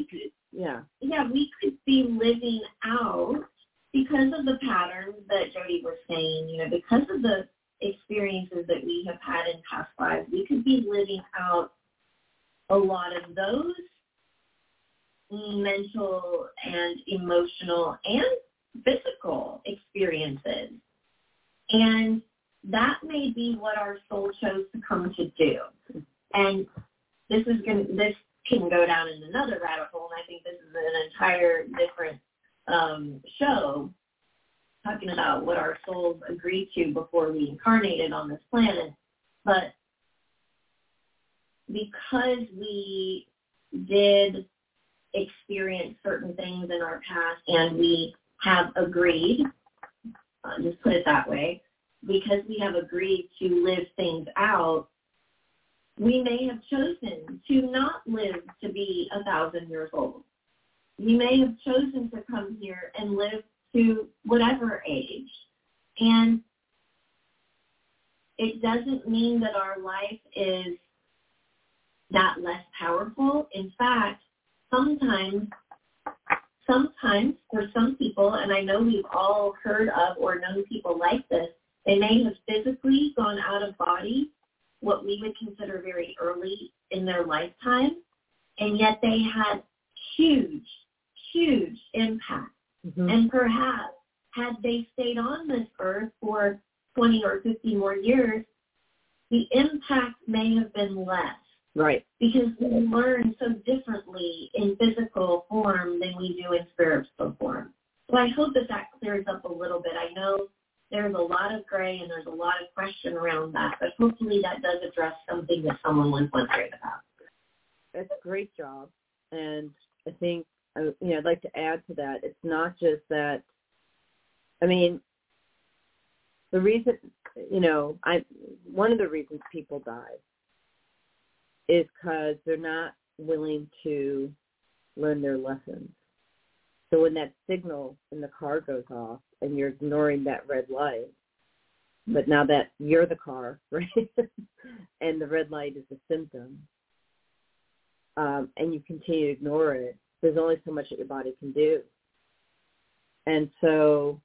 We could be living out, because of the patterns that Jody was saying, you know, because of the experiences that we have had in past lives, we could be living out a lot of those mental and emotional and physical experiences. And that may be what our soul chose to come to do. And this can go down in another rabbit hole, and I think this is an entire different show, talking about what our souls agreed to before we incarnated on this planet. But because we did experience certain things in our past and we have agreed, just put it that way, because we have agreed to live things out, we may have chosen to not live to be 1,000 years old. We may have chosen to come here and live to whatever age. And it doesn't mean that our life is that less powerful. In fact, sometimes for some people, and I know we've all heard of or known people like this, they may have physically gone out of body, what we would consider very early in their lifetime, and yet they had huge impact. Mm-hmm. And perhaps had they stayed on this earth for 20 or 50 more years, the impact may have been less. Right. Because we learn so differently in physical form than we do in spiritual form. So I hope that clears up a little bit. I know there's a lot of gray and there's a lot of question around that, but hopefully that does address something that someone was wondering about. That's a great job. And I think, I'd like to add to that. It's not just that, the reason, one of the reasons people die is because they're not willing to learn their lessons. So when that signal in the car goes off and you're ignoring that red light, but now that you're the car, right, and the red light is a symptom, and you continue to ignore it, there's only so much that your body can do. And so,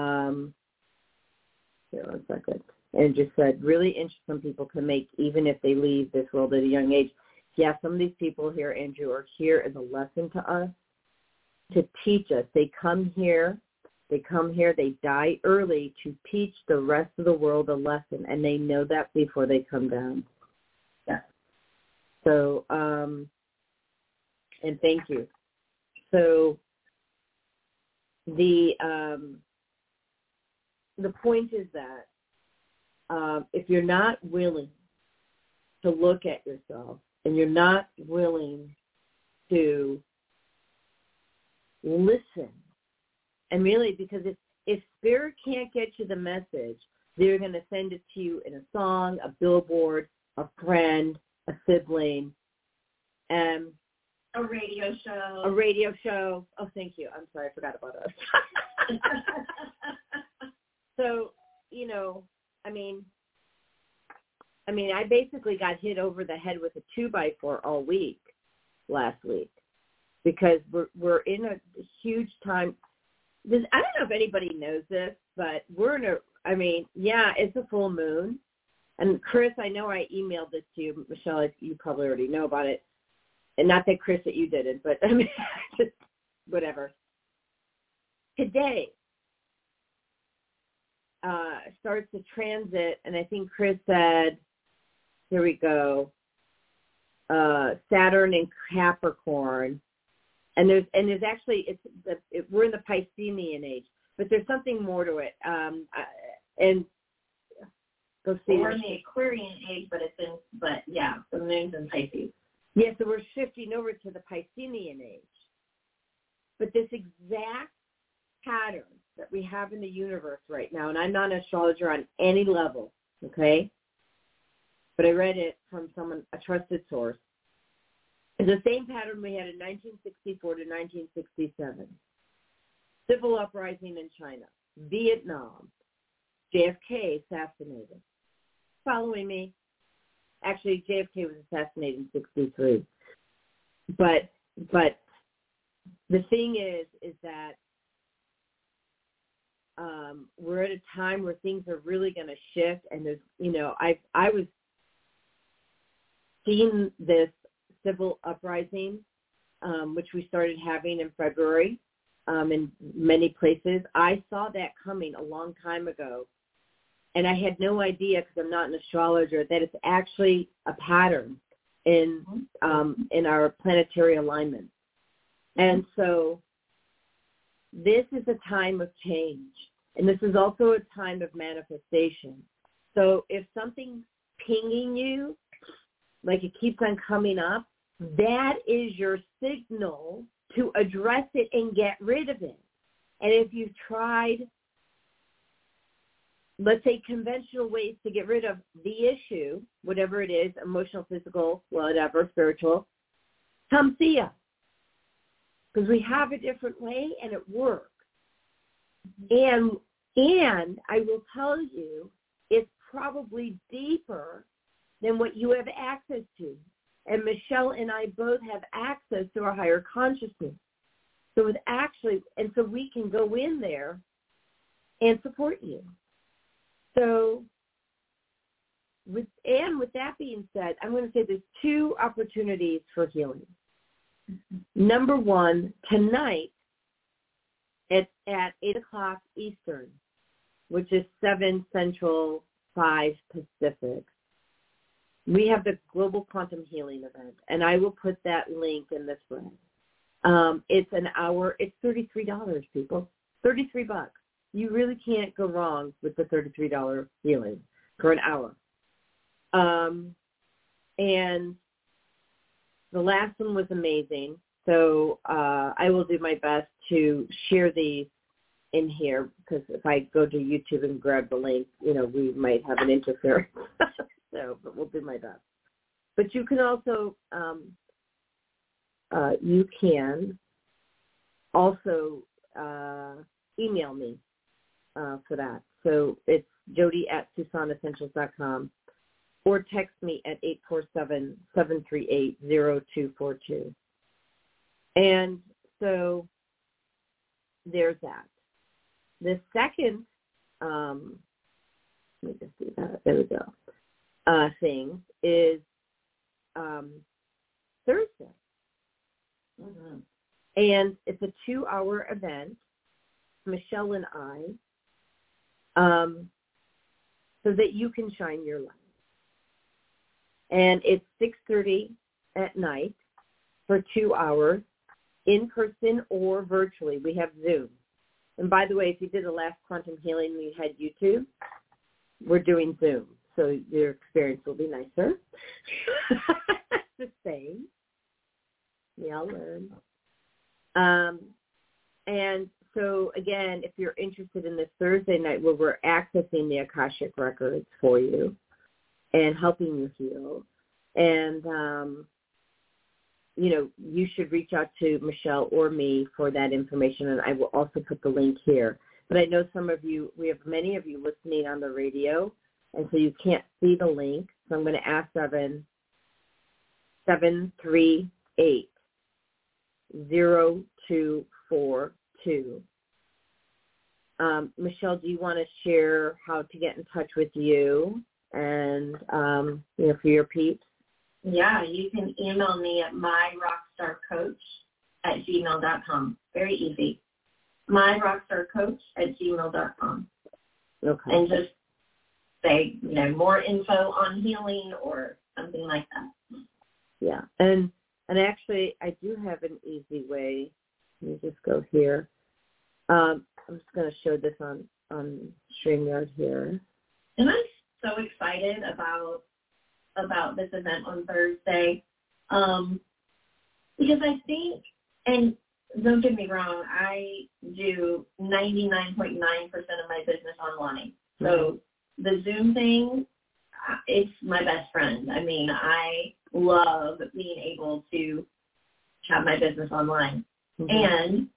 here, 1 second. And just said, really interesting people can make, even if they leave this world at a young age. Yeah, some of these people here, Andrew, are here as a lesson to us, to teach us. They come here, they die early to teach the rest of the world a lesson, and they know that before they come down. Yeah. So, and thank you. So the point is that if you're not willing to look at yourself and you're not willing to listen, and really, because if Spirit can't get you the message, they're going to send it to you in a song, a billboard, a friend, a sibling, and a radio show. Oh, thank you. I'm sorry, I forgot about us. So, I basically got hit over the head with a 2x4 all week last week, because we're in a huge time. I don't know if anybody knows this, but we're in it's a full moon, And Chris, I know I emailed this to you. Michelle, you probably already know about it. And not that, Chris, that you didn't, but I mean, just whatever. Today starts the transit, and I think Chris said, here we go, Saturn and Capricorn. And there's actually, we're in the Piscean age, but there's something more to it. And go see. We're in the Aquarian age, but the moon's in Pisces. Yeah, so we're shifting over to the Piscean age. But this exact pattern that we have in the universe right now, and I'm not an astrologer on any level, okay? But I read it from a trusted source. It's the same pattern we had in 1964 to 1967. Civil uprising in China, Vietnam, JFK assassinated. Following me? Actually, JFK was assassinated in 63. But the thing is that we're at a time where things are really going to shift, and there's, I was seeing this civil uprising, which we started having in February in many places. I saw that coming a long time ago, and I had no idea, because I'm not an astrologer, that it's actually a pattern in our planetary alignment. And so this is a time of change, and this is also a time of manifestation. So if something's pinging you, like it keeps on coming up, that is your signal to address it and get rid of it. And if you've tried, let's say, conventional ways to get rid of the issue, whatever it is, emotional, physical, whatever, spiritual, come see us. Because we have a different way, and it works. And I will tell you, it's probably deeper than what you have access to. And Michelle and I both have access to our higher consciousness. So it's actually, and so we can go in there and support you. So with that being said, I'm going to say there's two opportunities for healing. Number one, tonight it's at 8 o'clock Eastern, which is 7 Central, 5 Pacific. We have the Global Quantum Healing event, and I will put that link in this thread. It's an hour. It's $33, people. $33. You really can't go wrong with the $33 healing for an hour. And the last one was amazing. So I will do my best to share these in here, because if I go to YouTube and grab the link, we might have an interference. So, but we'll do my best. But you can also email me for that. So it's jody@TucsonEssentials.com, or text me at 847-738-0242. And so there's that. The second, let me just do that. There we go. Thing is Thursday. Mm-hmm. And it's a 2-hour event, Michelle and I, so that you can shine your light. And it's 6:30 at night for 2 hours, in person or virtually. We have Zoom. And by the way, if you did the last quantum healing, we had YouTube. We're doing Zoom, so your experience will be nicer. The same. We all learn. And so, again, if you're interested in this Thursday night where we're accessing the Akashic Records for you and helping you heal, and, you should reach out to Michelle or me for that information, and I will also put the link here. But I know we have many of you listening on the radio, and so you can't see the link. So I'm going to ask 738-0242. Michelle, do you want to share how to get in touch with you? And, for your peeps? Yeah, you can email me at myrockstarcoach@gmail.com. Very easy. myrockstarcoach@gmail.com. Okay. And just say, more info on healing or something like that. Yeah. And actually, I do have an easy way. Let me just go here. I'm just going to show this on StreamYard here. And I'm so excited about this event on Thursday because I think, and don't get me wrong, I do 99.9% of my business online. So the Zoom thing, it's my best friend. I mean, I love being able to have my business online. Mm-hmm. And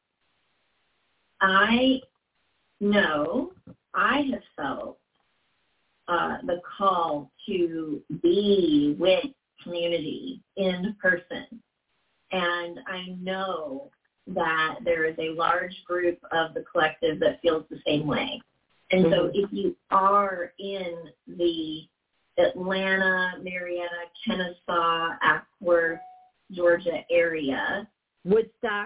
I know I have felt the call to be with community in person. And I know that there is a large group of the collective that feels the same way. And so if you are in the Atlanta, Marietta, Kennesaw, Acworth, Georgia area. Woodstock,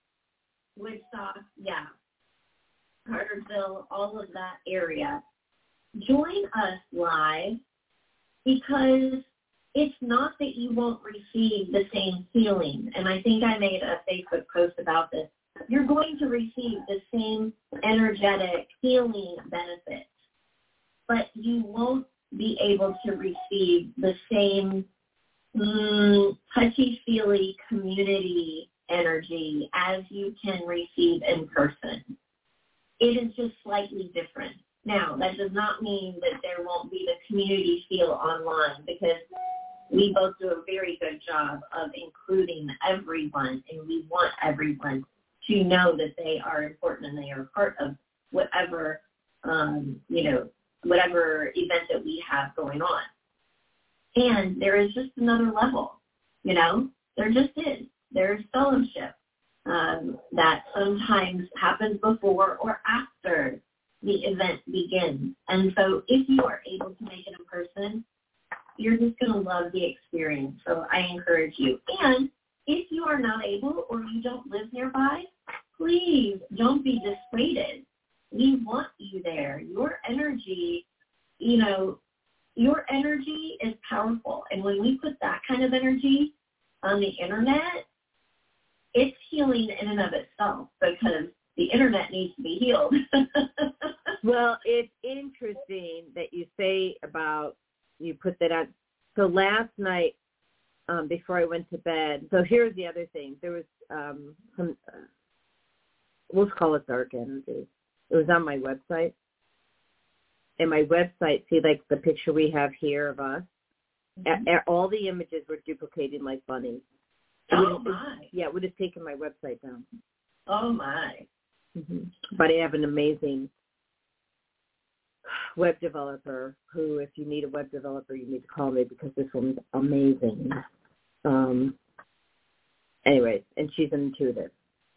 yeah. Cartersville, all of that area. Join us live because it's not that you won't receive the same healing. And I think I made a Facebook post about this. You're going to receive the same energetic healing benefits, but you won't be able to receive the same touchy-feely community energy as you can receive in person. It is just slightly different. Now, that does not mean that there won't be the community feel online because we both do a very good job of including everyone, and we want everyone to know that they are important and they are part of whatever, whatever event that we have going on. And there is just another level, there just is. There's fellowship that sometimes happens before or after the event begins. And so if you are able to make it in person, you're just going to love the experience. So I encourage you. And if you are not able or you don't live nearby, please don't be dissuaded. We want you there. Your energy, your energy is powerful. And when we put that kind of energy on the internet, it's healing in and of itself because the internet needs to be healed. Well, it's interesting that you say about you put that on. So last night, before I went to bed, so here's the other thing. There was some, we'll call it dark energy. It was on my website. And my website, see like the picture we have here of us, all the images were duplicated like bunnies. Oh, my. Yeah, it would have taken my website down. Oh, my. Mm-hmm. But I have an amazing web developer who, if you need a web developer, you need to call me because this one's amazing. Anyways, and she's an intuitive.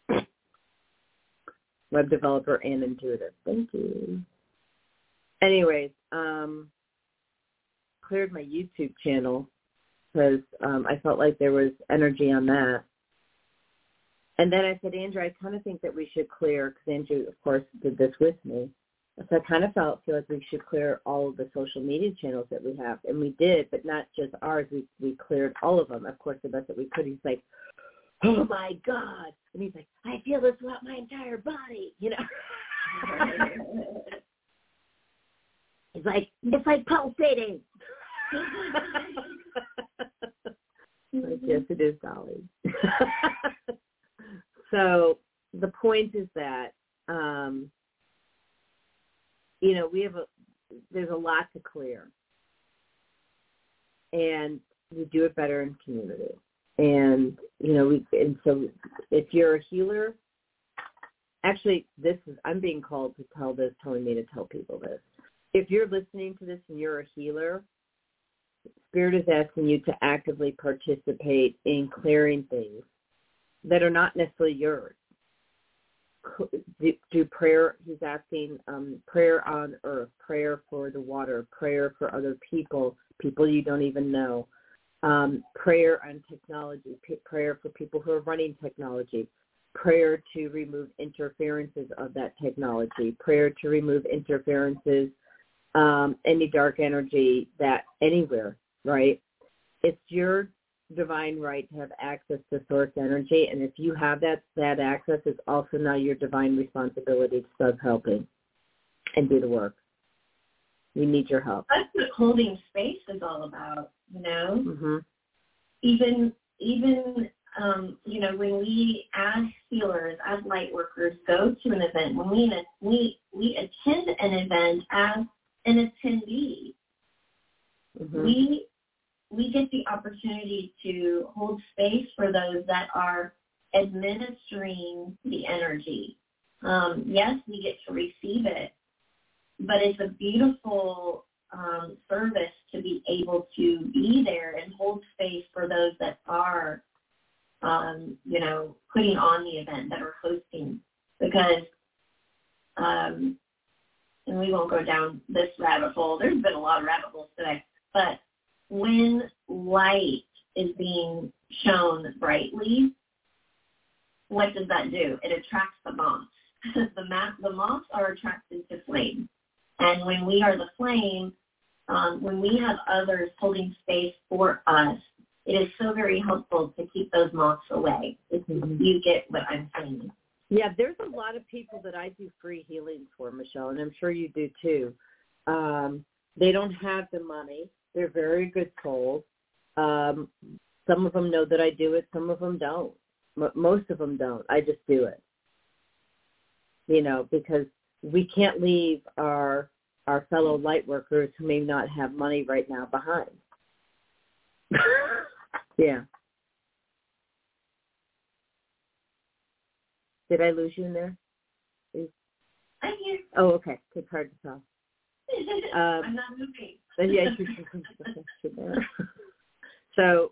Web developer and intuitive. Thank you. Anyways, cleared my YouTube channel because I felt like there was energy on that. And then I said, Andrew, I kind of think that we should clear, because Andrew, of course, did this with me. So I kind of feel like we should clear all of the social media channels that we have. And we did, but not just ours. We cleared all of them, of course, the best that we could. He's like, oh, my God. And he's like, I feel this throughout my entire body, He's like, it's like pulsating. Like, yes, it is, Dolly. So the point is that, there's a lot to clear. And we do it better in community. And, so if you're a healer, actually, I'm being called to tell this, telling me to tell people this. If you're listening to this and you're a healer, Spirit is asking you to actively participate in clearing things that are not necessarily yours. do prayer. He's asking prayer on earth, prayer for the water, prayer for other people you don't even know, prayer on technology, prayer for people who are running technology, prayer to remove interferences of that technology, prayer to remove interferences, any dark energy that anywhere, right? It's your divine right to have access to source energy, and if you have that access, it's also now your divine responsibility to start helping and do the work. We need your help. That's what holding space is all about, you know? Mm-hmm. Even you know, when we as healers, as light workers go to an event, when we attend an event as an attendee, mm-hmm. we get the opportunity to hold space for those that are administering the energy. Yes, we get to receive it, but it's a beautiful service to be able to be there and hold space for those that are, you know, putting on the event, that are hosting. Because, and we won't go down this rabbit hole. There's been a lot of rabbit holes today. But when light is being shown brightly, what does that do? It attracts the moths. The moths are attracted to flame. And when we are the flame, when we have others holding space for us, it is so very helpful to keep those moths away. Mm-hmm. You get what I'm saying. Yeah, there's a lot of people that I do free healings for, Michelle, and I'm sure you do too. They don't have the money. They're very good souls. Some of them know that I do it. Some of them don't. Most of them don't. I just do it. You know, because we can't leave our fellow light workers who may not have money right now behind. Yeah. Did I lose you in there? I'm here. Oh, okay. It's hard to tell. I'm not moving. Yeah. So,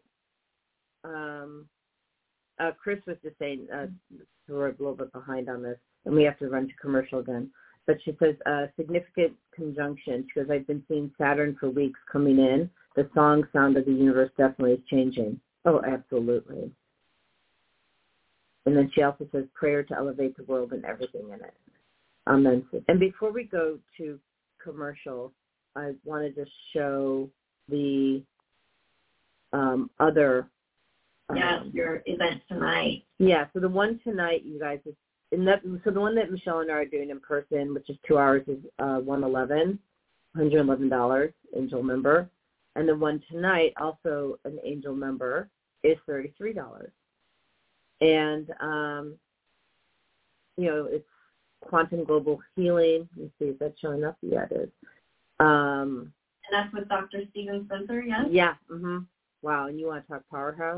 Chris was just saying, we're a little bit behind on this, and we have to run to commercial again. But she says, significant conjunction. She goes, I've been seeing Saturn for weeks coming in. The song sound of the universe definitely is changing. Oh, absolutely. And then she also says, prayer to elevate the world and everything in it. Amen. And before we go to commercial, I wanted to show the other. Your event tonight. Yeah, so the one tonight, you guys, so the one that Michelle and I are doing in person, which is 2 hours, is $111, Angel member. And the one tonight, also an Angel member, is $33. And, you know, it's Quantum Global Healing. Let me see if that's showing up. Yeah, it is. And that's with Dr. Steven Spencer, yes? Yeah. Mm-hmm. Wow, and you want to talk powerhouse?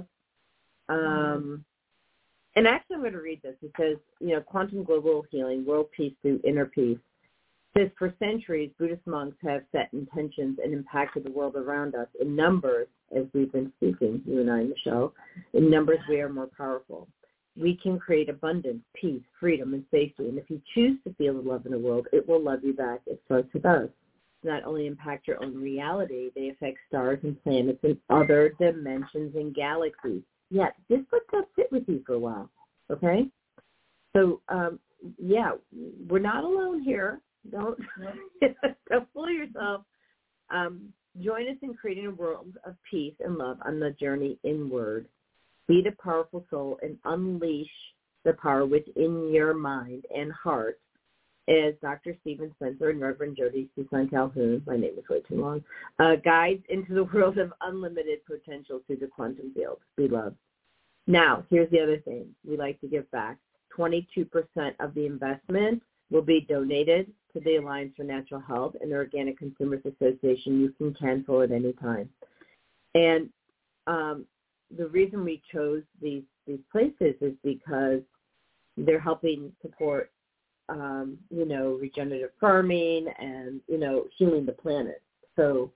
And actually I'm going to read this. It says, you know, Quantum Global Healing, World Peace through Inner Peace. It says, for centuries, Buddhist monks have set intentions and impacted the world around us. In numbers, as we've been speaking, you and I, Michelle, in numbers we are more powerful. We can create abundance, peace, freedom, and safety. And if you choose to feel the love in the world, it will love you back. It starts with us. Not only impact your own reality, they affect stars and planets and other dimensions and galaxies. Yeah, just let that sit with you for a while, okay? So, yeah, we're not alone here. Don't fool yourself. Join us in creating a world of peace and love on the journey inward. Be the powerful soul and unleash the power within your mind and heart, as Dr. Steven Spencer and Reverend Jody Susan Calhoun, my name is way too long, guides into the world of unlimited potential through the quantum field. Be loved. Now, here's the other thing. We like to give back. 22% of the investment will be donated to the Alliance for Natural Health and the Organic Consumers Association. You can cancel at any time. And the reason we chose these places is because they're helping support you know, regenerative farming and, you know, healing the planet. So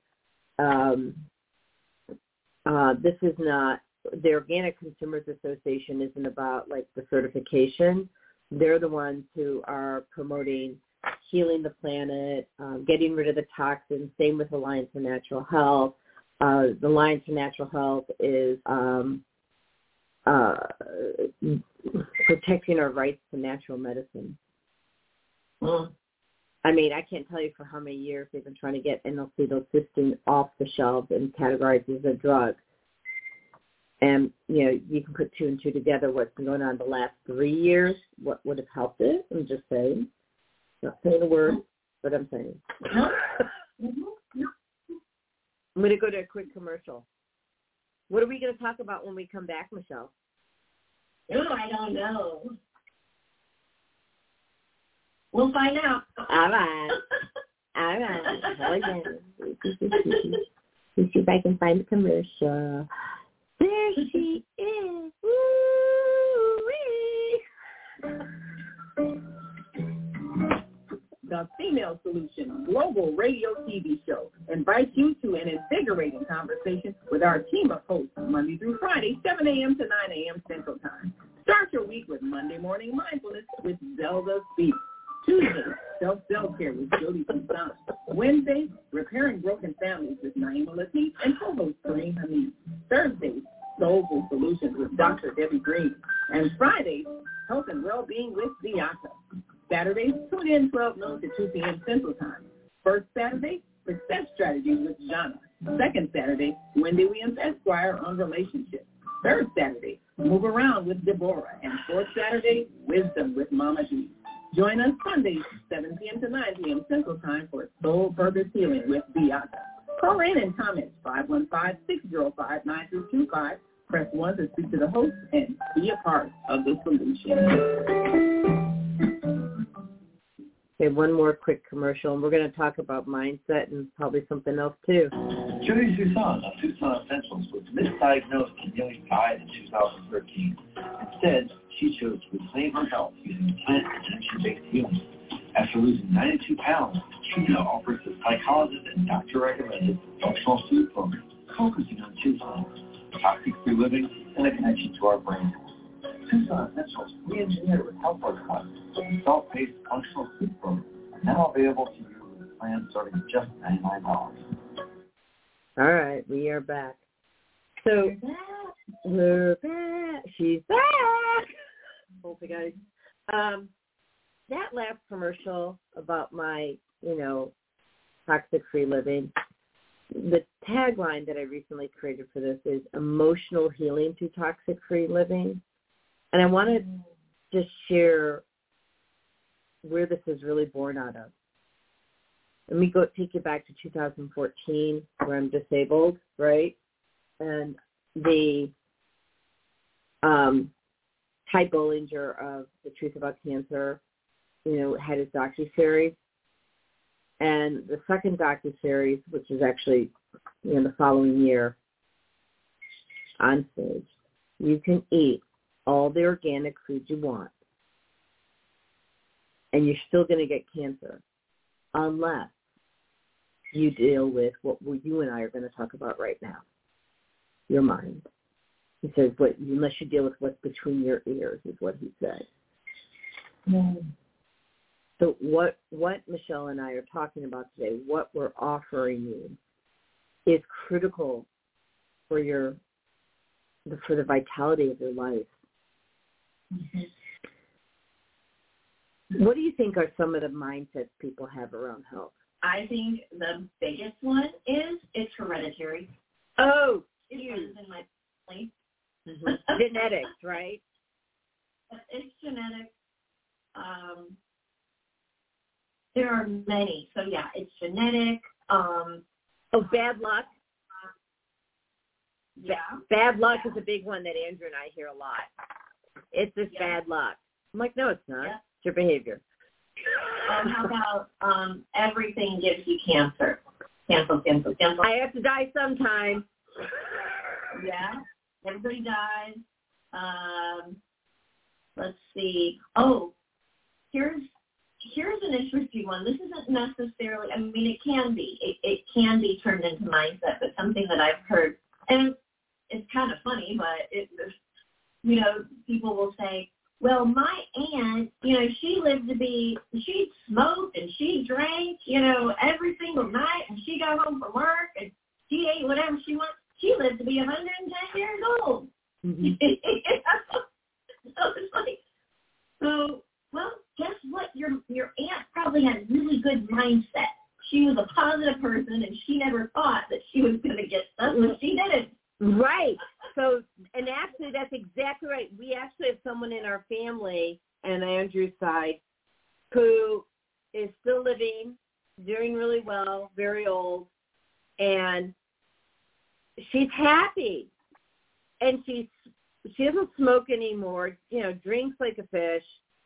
this is not, the Organic Consumers Association isn't about like the certification They're the ones who are promoting healing the planet, getting rid of the toxins. Same with Alliance for Natural Health. The Alliance for Natural Health is protecting our rights to natural medicine. I mean, I can't tell you for how many years they've been trying to get N-acetylcysteine off the shelves and categorized as a drug. And, you know, you can put two and two together, what's been going on the last 3 years, what would have helped it. I'm just saying. Not saying a word, but I'm saying. I'm going to go to a quick commercial. What are we going to talk about when we come back, Michelle? Oh, I don't know. We'll find out. All right. All right. Hold on. Let's see if I can find the commercial. There she is. Woo-wee. The Female Solution Global Radio TV Show invites you to an invigorating conversation with our team of hosts Monday through Friday, 7 a.m. to 9 a.m. Central Time. Start your week with Monday Morning Mindfulness with Zelda Speaks. Tuesday, Self-Care with Jody Susan. Wednesday, Repairing Broken Families with Naima Latif and co-host Kareem Hamid. Thursday, Soulful Solutions with Dr. Debbie Green. And Friday, Health and Wellbeing with Beata. Saturdays, tune in 12 noon to 2 p.m. Central Time. First Saturday, Success Strategies with Jana. Second Saturday, Wendy Williams Esquire on relationships. Third Saturday, Move Around with Deborah. And fourth Saturday, Wisdom with Mama G. Join us Sundays, 7 p.m. to 9 p.m. Central Time for Soul Purpose Healing with Beata. Call in and comment 515-605-9325. Press 1 to speak to the host and be a part of the solution. Okay, one more quick commercial, and we're going to talk about mindset and probably something else too. Jody Susan of Tucson Essentials was misdiagnosed and nearly died in 2013. Instead, she chose to reclaim her health using plant and energy-based healing. After losing 92 pounds, she now offers the psychologist and doctor-recommended functional food program focusing on Tucson, toxic-free living, and a connection to our brain. Tucson Essentials re-engineered with health archives, a self-paced functional food program, now available to you with a plan starting at just $99. All right, we are back. So we're back. She's back. Hope you guys. That last commercial about my, toxic-free living, the tagline that I recently created for this is emotional healing through toxic-free living. And I want to just share where this is really born out of. Let me take you back to 2014, where I'm disabled, right? And the Ty Bollinger of The Truth About Cancer, had his docuseries. And the second docuseries, which is actually the following year, on stage, you can eat all the organic food you want, and you're still going to get cancer unless you deal with what you and I are going to talk about right now, your mind. He says, unless you deal with what's between your ears, is what he said. So what Michelle and I are talking about today, what we're offering you, is critical for the vitality of your life. Mm-hmm. What do you think are some of the mindsets people have around health? I think the biggest one is it's hereditary. Oh, it runs in my family. Mm-hmm. Genetics, right? It's genetic. There are many. So, yeah, it's genetic. Bad luck. Yeah. Bad luck is a big one that Andrew and I hear a lot. It's just bad luck. I'm like, no, it's not. Yeah. It's your behavior. How about everything gives you cancer? Cancel. I have to die sometime. Yeah. Everybody dies. Let's see. Oh, here's an interesting one. This isn't necessarily, it can be. It can be turned into mindset, but something that I've heard, and it's kind of funny, but people will say, well, my aunt, she smoked and she drank, every single night, and she got home from work and she ate whatever she wanted. She lived to be 110 years old. Mm-hmm. So it's like, well, guess what? Your aunt probably had a really good mindset. She was a positive person, and she never thought that she was going to get stuff, but she didn't. Right. So, and actually, that's exactly right. We actually have someone in our family, on Andrew's side, who is still living, doing really well, very old, and she's happy. And she doesn't smoke anymore, drinks like a fish,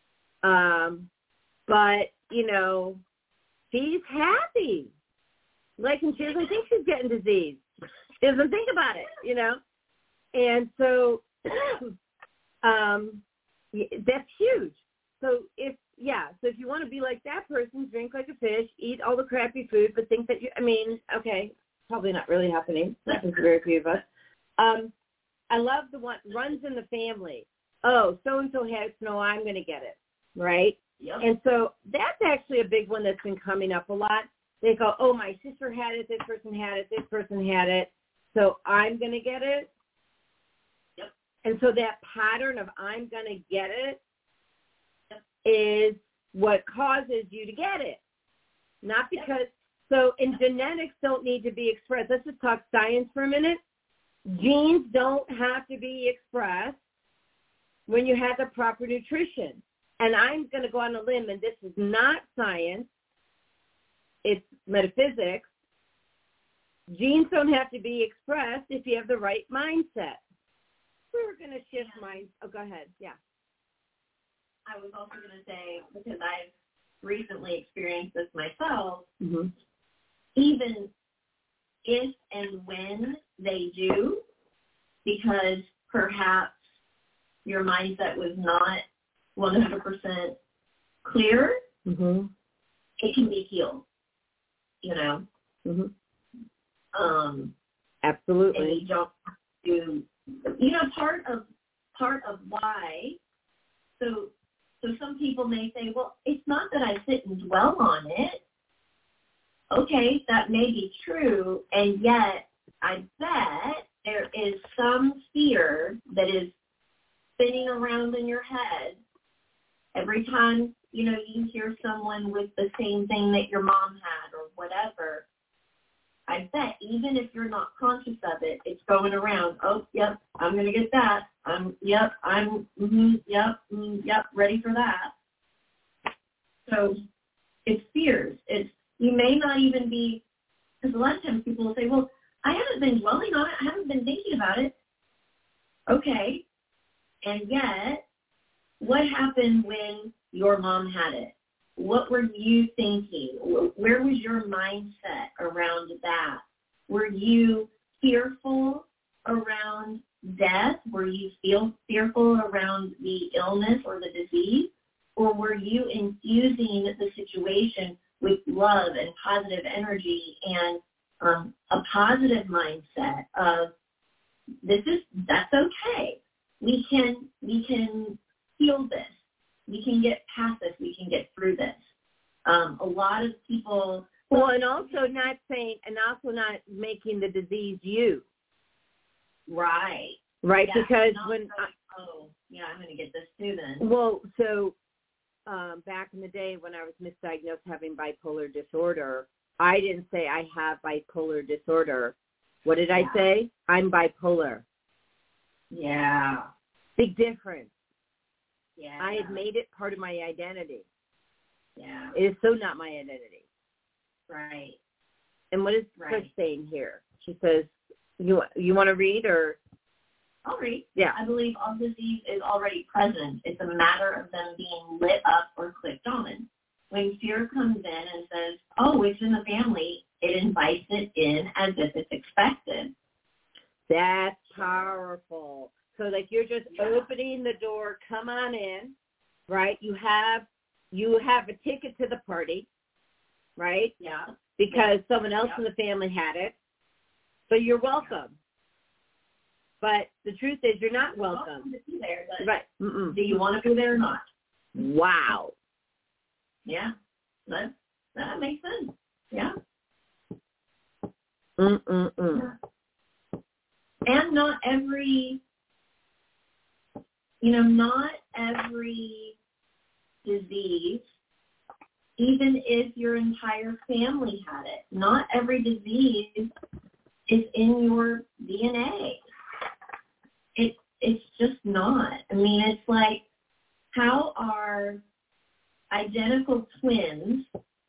but, she's happy. And she doesn't think she's getting disease. She doesn't think about it, And so that's huge. So if you want to be like that person, drink like a fish, eat all the crappy food, but think that okay, probably not really happening. That is very few of us. I love the one runs in the family. Oh, so-and-so has snow, I'm going to get it, right? Yep. And so that's actually a big one that's been coming up a lot. They go, oh, my sister had it, this person had it, this person had it, so I'm going to get it. Yep. And so that pattern of I'm going to get it is what causes you to get it. Not because, and genetics don't need to be expressed. Let's just talk science for a minute. Genes don't have to be expressed when you have the proper nutrition. And I'm going to go on a limb, and this is not science. It's metaphysics. Genes don't have to be expressed if you have the right mindset. We're going to shift minds. Oh, go ahead. Yeah. I was also going to say, because I've recently experienced this myself, mm-hmm. even if and when they do, because perhaps your mindset was not 100% clear, mm-hmm. it can be healed, Mm-hmm. Absolutely. And you don't do, part of why, so some people may say, well, it's not that I sit and dwell on it. Okay, that may be true, and yet I bet there is some fear that is spinning around in your head every time, you hear someone with the same thing that your mom had or whatever. I bet even if you're not conscious of it, it's going around. Oh, yep, I'm going to get that. Ready for that. So it's fears. You may not even be, because a lot of times people will say, well, I haven't been dwelling on it. I haven't been thinking about it. Okay. And yet, what happened when your mom had it? What were you thinking? Where was your mindset around that? Were you fearful around death? Were you fearful around the illness or the disease? Or were you infusing the situation with love and positive energy and a positive mindset of that's okay. We can heal this. We can get past this. We can get through this. A lot of people. Well, and also not making the disease you. Right. Right. Yeah, because I'm going to get this too then. Well, so back in the day when I was misdiagnosed having bipolar disorder, I didn't say I have bipolar disorder. What did I say? I'm bipolar. Yeah. Big difference. Yeah. I had made it part of my identity. Yeah. It is so not my identity. Right. And what is Chris saying here? She says, you want to read or? I'll read. Yeah. I believe all disease is already present. It's a matter of them being lit up or clicked on. When fear comes in and says, oh, it's in the family, it invites it in as if it's expected. That's powerful. So like you're just opening the door, come on in, right? You have a ticket to the party, right? Yeah. Because someone else in the family had it. So you're welcome. But the truth is, you're not welcome. To be there, but Right. Mm-mm. do you want to be there or not? Wow. Yeah, that makes sense. Yeah. Mm-mm-mm. And not every disease, even if your entire family had it, not every disease is in your DNA. It's just not. I mean, it's like, how are identical twins,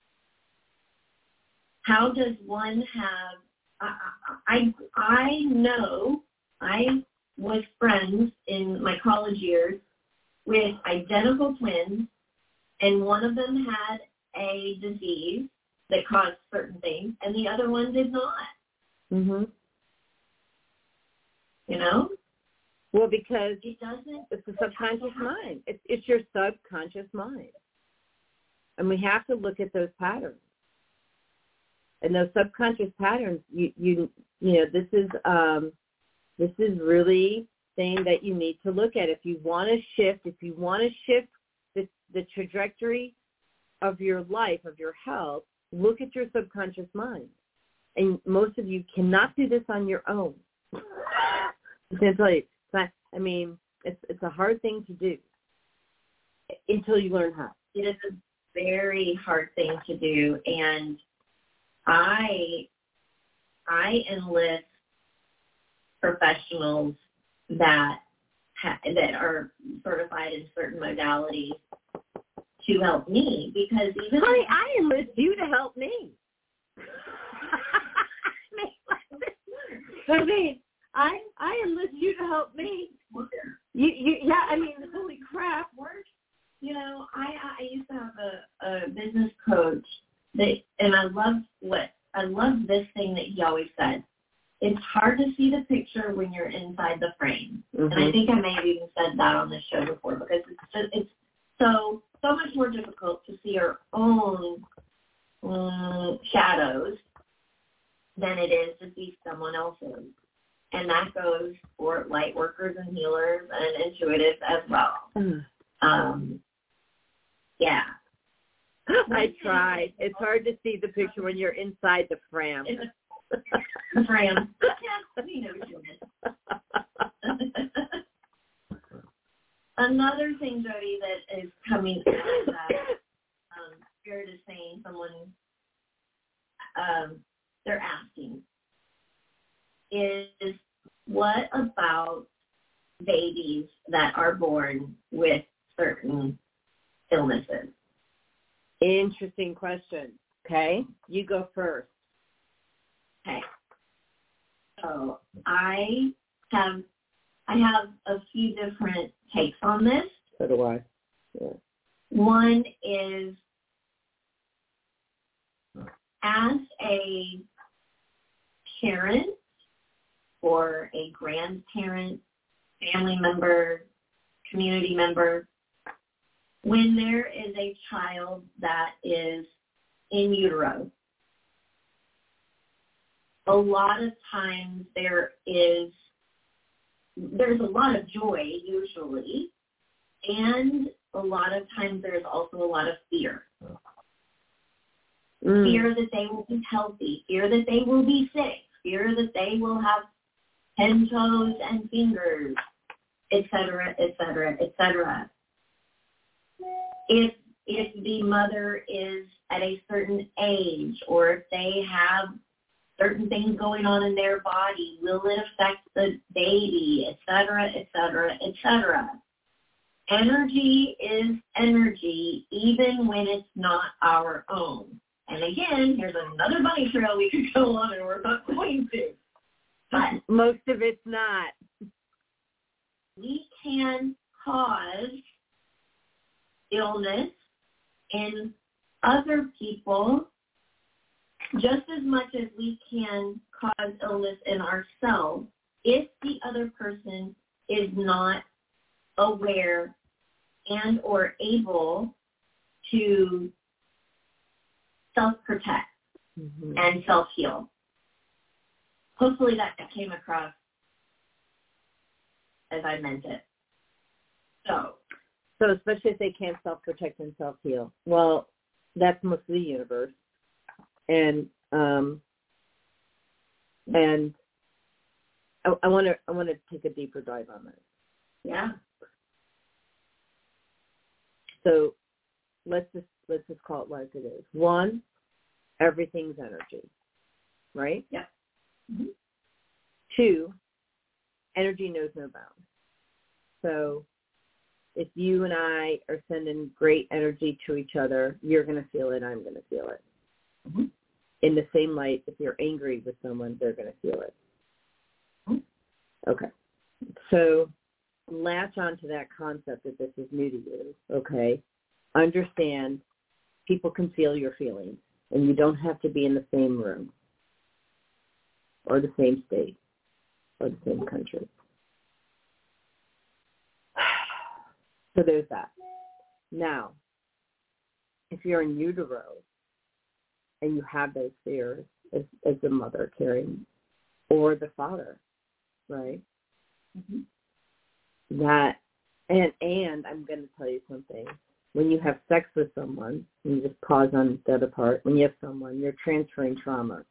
how does one have, I know I was friends in my college years with identical twins, and one of them had a disease that caused certain things, and the other one did not. Mm-hmm. You know? Well, because It doesn't. it's the subconscious mind. It's your subconscious mind. And we have to look at those patterns. And those subconscious patterns, you know, this is really thing that you need to look at. If you want to shift the trajectory of your life, of your health, look at your subconscious mind. And most of you cannot do this on your own. I'm going to tell you. I mean, it's a hard thing to do until you learn how. It is a very hard thing to do, and I enlist professionals that are certified in certain modalities to help me, because even honey, I enlist you to help me. I mean, I enlist you to help me. Yeah, I mean, holy crap. You know, I used to have a business coach and I love this thing that he always said. It's hard to see the picture when you're inside the frame. Mm-hmm. And I think I may have even said that on this show before, because it's so much more difficult to see our own shadows than it is to see someone else's. And that goes for light workers and healers and intuitives as well. Yeah. I tried. It's hard to see the picture when you're inside the frame. The frame. Yeah, we know what you meant. Another thing, Jody, that is coming out of that, Spirit is saying someone, they're asking, is what about babies that are born with certain illnesses? Interesting question. Okay, you go first. Okay. So I have a few different takes on this. So do I. Yeah. One is, as a parent or a grandparent, family member, community member, when there is a child that is in utero, a lot of times there's a lot of joy usually, and a lot of times there's also a lot of fear. Fear that they will be healthy, fear that they will be sick, fear that they will have 10 toes and fingers, et cetera, et cetera, et cetera. If the mother is at a certain age, or if they have certain things going on in their body, will it affect the baby, et cetera, et cetera, et cetera. Energy is energy, even when it's not our own. And again, here's another bunny trail we could go on, and we're not going to. But most of it's not. We can cause illness in other people just as much as we can cause illness in ourselves if the other person is not aware and or able to self-protect and self-heal. Hopefully that came across as I meant it. So especially if they can't self-protect and self-heal. Well, that's most of the universe. And I want to take a deeper dive on this. Yeah. So let's just call it like it is. One, everything's energy, right? Yeah. Mm-hmm. Two, energy knows no bounds. So if you and I are sending great energy to each other, you're going to feel it, I'm going to feel it. Mm-hmm. In the same light, if you're angry with someone, they're going to feel it. Mm-hmm. Okay. So latch on to that concept that this is new to you, okay? Understand people can feel your feelings, and you don't have to be in the same room or the same state or the same country. So there's that. Now, if you're in utero and you have those fears as the mother carrying, or the father, right? Mm-hmm. That, and I'm going to tell you something. When you have sex with someone, and you just pause on the other part, when you have someone, you're transferring trauma.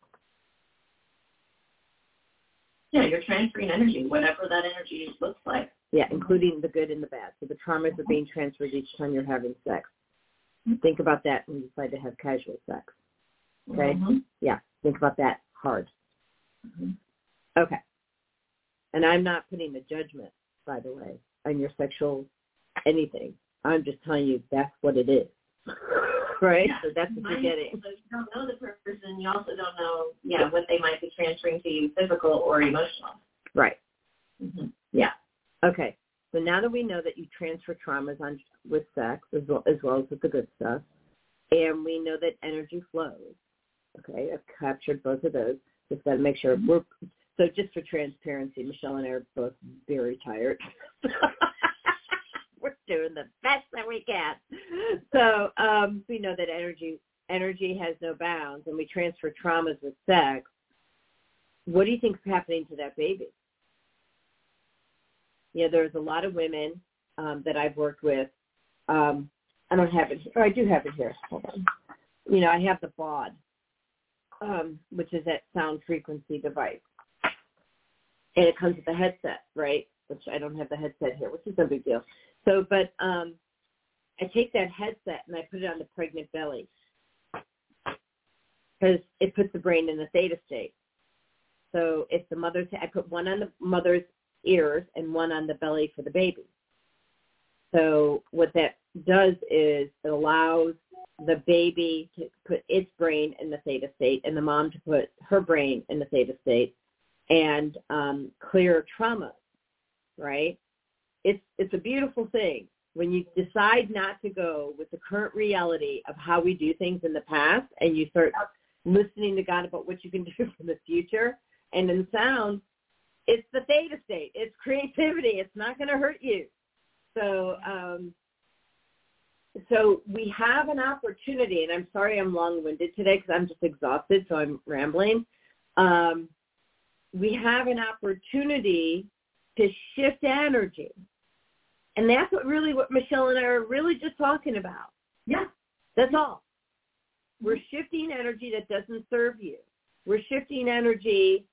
Yeah, you're transferring energy, whatever that energy looks like. Yeah, including the good and the bad. So the traumas are being transferred each time you're having sex. Think about that when you decide to have casual sex. Okay? Mm-hmm. Yeah, think about that hard. Mm-hmm. Okay. And I'm not putting a judgment, by the way, on your sexual anything. I'm just telling you that's what it is. Right? Yeah. So that's what you're getting. So you don't know the person. You also don't know, what they might be transferring to you, physical or emotional. Right. Mm-hmm. Yeah. Okay. So now that we know that you transfer traumas on with sex as well as with the good stuff, and we know that energy flows. Okay, I've captured both of those. Just got to make sure so just for transparency, Michelle and I are both very tired. We're doing the best that we can. So we know that energy has no bounds, and we transfer traumas with sex. What do you think is happening to that baby? There's a lot of women that I've worked with. I don't have it here. Oh, I do have it here. Hold on. I have the BOD, which is that sound frequency device. And it comes with a headset, right? Which I don't have the headset here, which is no big deal. So, but I take that headset and I put it on the pregnant belly because it puts the brain in the theta state. So if the mother's, I put one on the mother's ears and one on the belly for the baby. So what that does is it allows the baby to put its brain in the theta state and the mom to put her brain in the theta state and clear trauma, right? It's a beautiful thing. When you decide not to go with the current reality of how we do things in the past and you start listening to God about what you can do for the future, and in sound, it's the theta state. It's creativity. It's not going to hurt you. So so we have an opportunity, and I'm sorry I'm long-winded today because I'm just exhausted, so I'm rambling. We have an opportunity to shift energy. And that's what Michelle and I are really just talking about. Yeah. That's all. We're shifting energy that doesn't serve you. We're shifting energy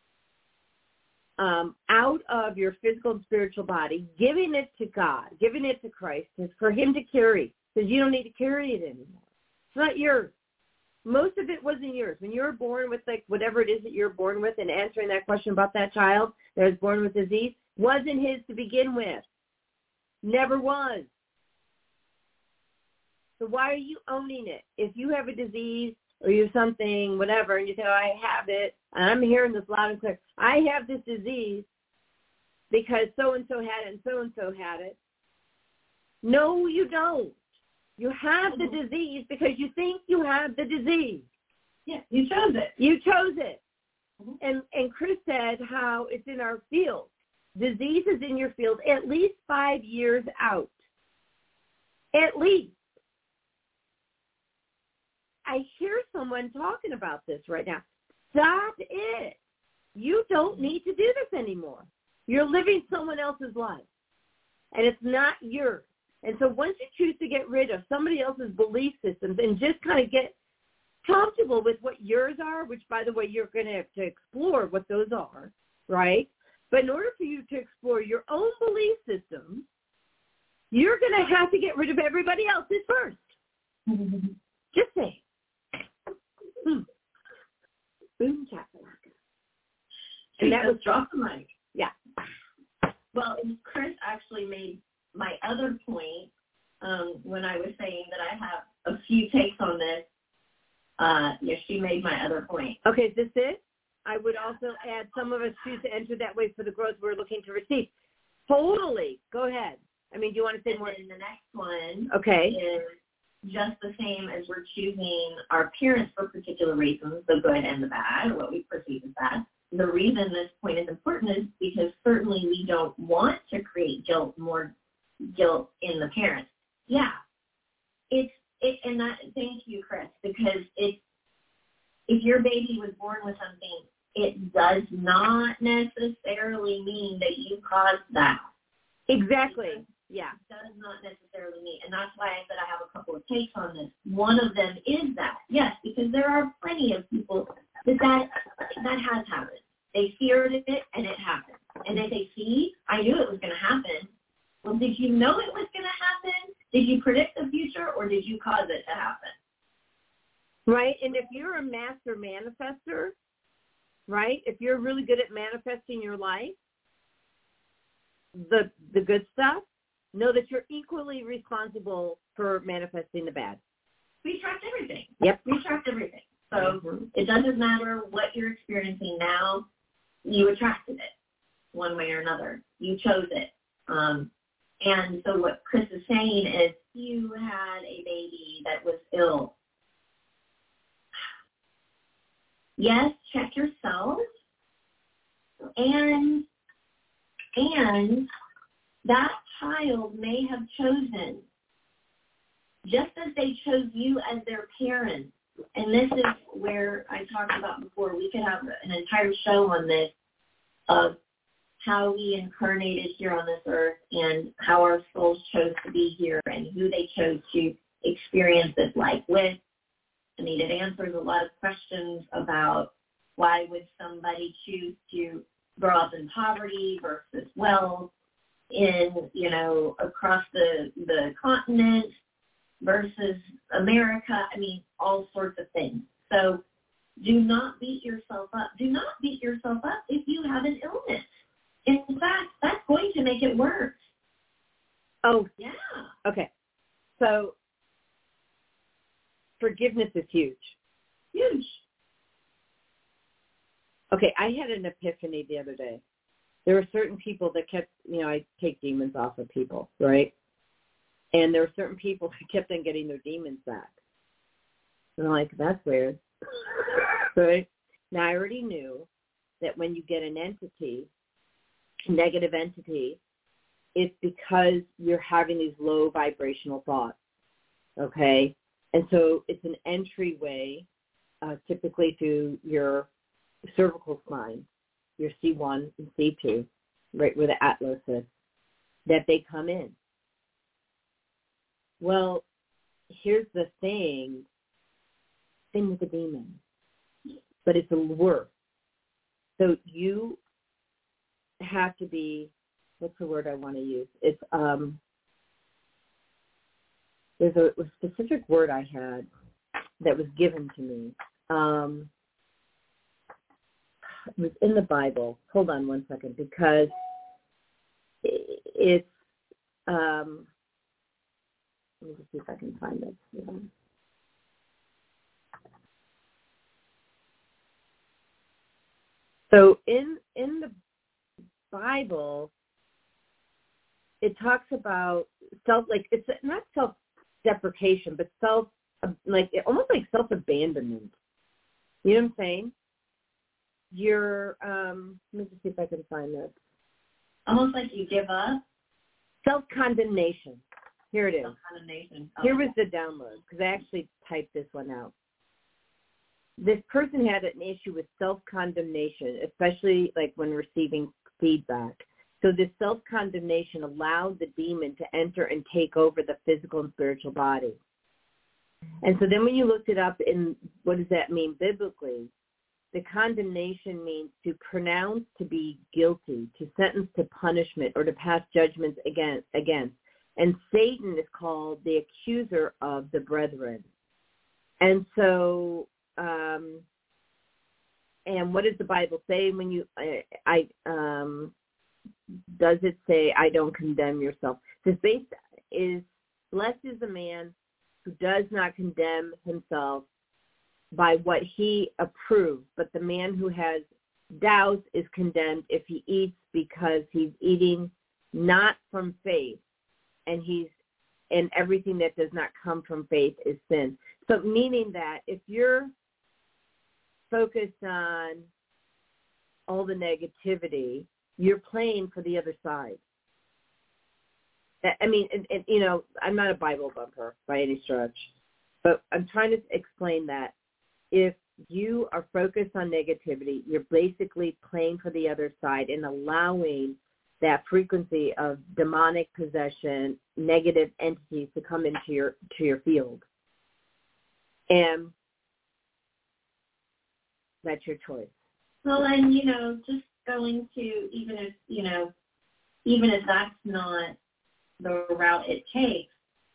out of your physical and spiritual body, giving it to God, giving it to Christ for him to carry, because you don't need to carry it anymore. It's not yours. Most of it wasn't yours. When you were born with whatever it is that you're born with, and answering that question about that child that was born with disease, wasn't his to begin with. Never was. So why are you owning it? If you have a disease or you have something, whatever, and you say, I have it, and I'm hearing this loud and clear, I have this disease because so-and-so had it and so-and-so had it. No, you don't. You have the disease because you think you have the disease. Yeah, you chose it. You chose it. Mm-hmm. And Chris said how it's in our field. Disease is in your field at least 5 years out. At least. I hear someone talking about this right now. Stop it. You don't need to do this anymore. You're living someone else's life, and it's not yours. And so once you choose to get rid of somebody else's belief systems and just kind of get comfortable with what yours are, which, by the way, you're going to have to explore what those are, right? But in order for you to explore your own belief system, you're going to have to get rid of everybody else's first. Just say. Boom, chakalaka. And that was drop the mic. Yeah. Well, Chris actually made my other point when I was saying that I have a few takes on this. Yes, she made my other point. Okay, is this it? I would also add some of us choose to enter that way for the growth we're looking to receive. Totally. Go ahead. I mean, do you want to say more? And the next one is just the same as we're choosing our parents for particular reasons, the good and the bad, what we perceive as bad. The reason this point is important is because certainly we don't want to create more guilt in the parents. Yeah. And that, thank you, Chris, because if your baby was born with something, it does not necessarily mean that you caused that. Exactly. Yeah. It does not necessarily mean, and that's why I said I have a couple of takes on this. One of them is that, yes, because there are plenty of people that has happened. They feared it, and it happened. And they say, see, I knew it was going to happen. Well, did you know it was going to happen? Did you predict the future, or did you cause it to happen? Right, and if you're a master manifester, right, if you're really good at manifesting your life, the good stuff, know that you're equally responsible for manifesting the bad. We attract everything. Yep. We attract everything. So it doesn't matter what you're experiencing now. You attracted it one way or another. You chose it. And so what Chris is saying is you had a baby that was ill. Yes, check yourself. And that child may have chosen, just as they chose you as their parents. And this is where I talked about before. We could have an entire show on this of how we incarnated here on this earth and how our souls chose to be here and who they chose to experience this life with. I mean, it answers a lot of questions about why would somebody choose to grow up in poverty versus wealth across the continent versus America. I mean, all sorts of things. So do not beat yourself up. Do not beat yourself up if you have an illness. In fact, that's going to make it worse. Oh, yeah. Okay. So forgiveness is huge. Huge. Okay, I had an epiphany the other day. There were certain people that kept, I take demons off of people, right? And there were certain people that kept on getting their demons back. And I'm like, that's weird. Right? Now, I already knew that when you get an entity, negative entity, it's because you're having these low vibrational thoughts, okay? And so it's an entryway, typically to your cervical spine, your C1 and C2, right where the atlas is, that they come in. Well, here's the thing with the demon, but it's a worse. So you have to be, what's the word I want to use? It's there's a specific word I had that was given to me. It was in the Bible. Hold on one second, because it's let me just see if I can find this. So in the Bible, it talks about it's not self-deprecation, but almost like self-abandonment. You know what I'm saying? You're, let me just see if I can find this. Almost like you give up? Self-condemnation. Here it is. Self-condemnation. Oh. Here was the download, because I actually typed this one out. This person had an issue with self-condemnation, especially like when receiving feedback. So this self-condemnation allowed the demon to enter and take over the physical and spiritual body. And so then when you looked it up in what does that mean biblically, the condemnation means to pronounce to be guilty, to sentence to punishment, or to pass judgments against. And Satan is called the accuser of the brethren. And so, and what does the Bible say when you, does it say, I don't condemn yourself? This base is, blessed is the man who does not condemn himself by what he approves, but the man who has doubts is condemned if he eats, because he's eating not from faith, and everything that does not come from faith is sin. So meaning that if you're focused on all the negativity, you're playing for the other side. I mean, and, you know, I'm not a Bible bumper by any stretch, but I'm trying to explain that if you are focused on negativity, you're basically playing for the other side and allowing that frequency of demonic possession, negative entities to come into your field. And that's your choice. Well, and, you know, just going to, even if that's not the route it takes,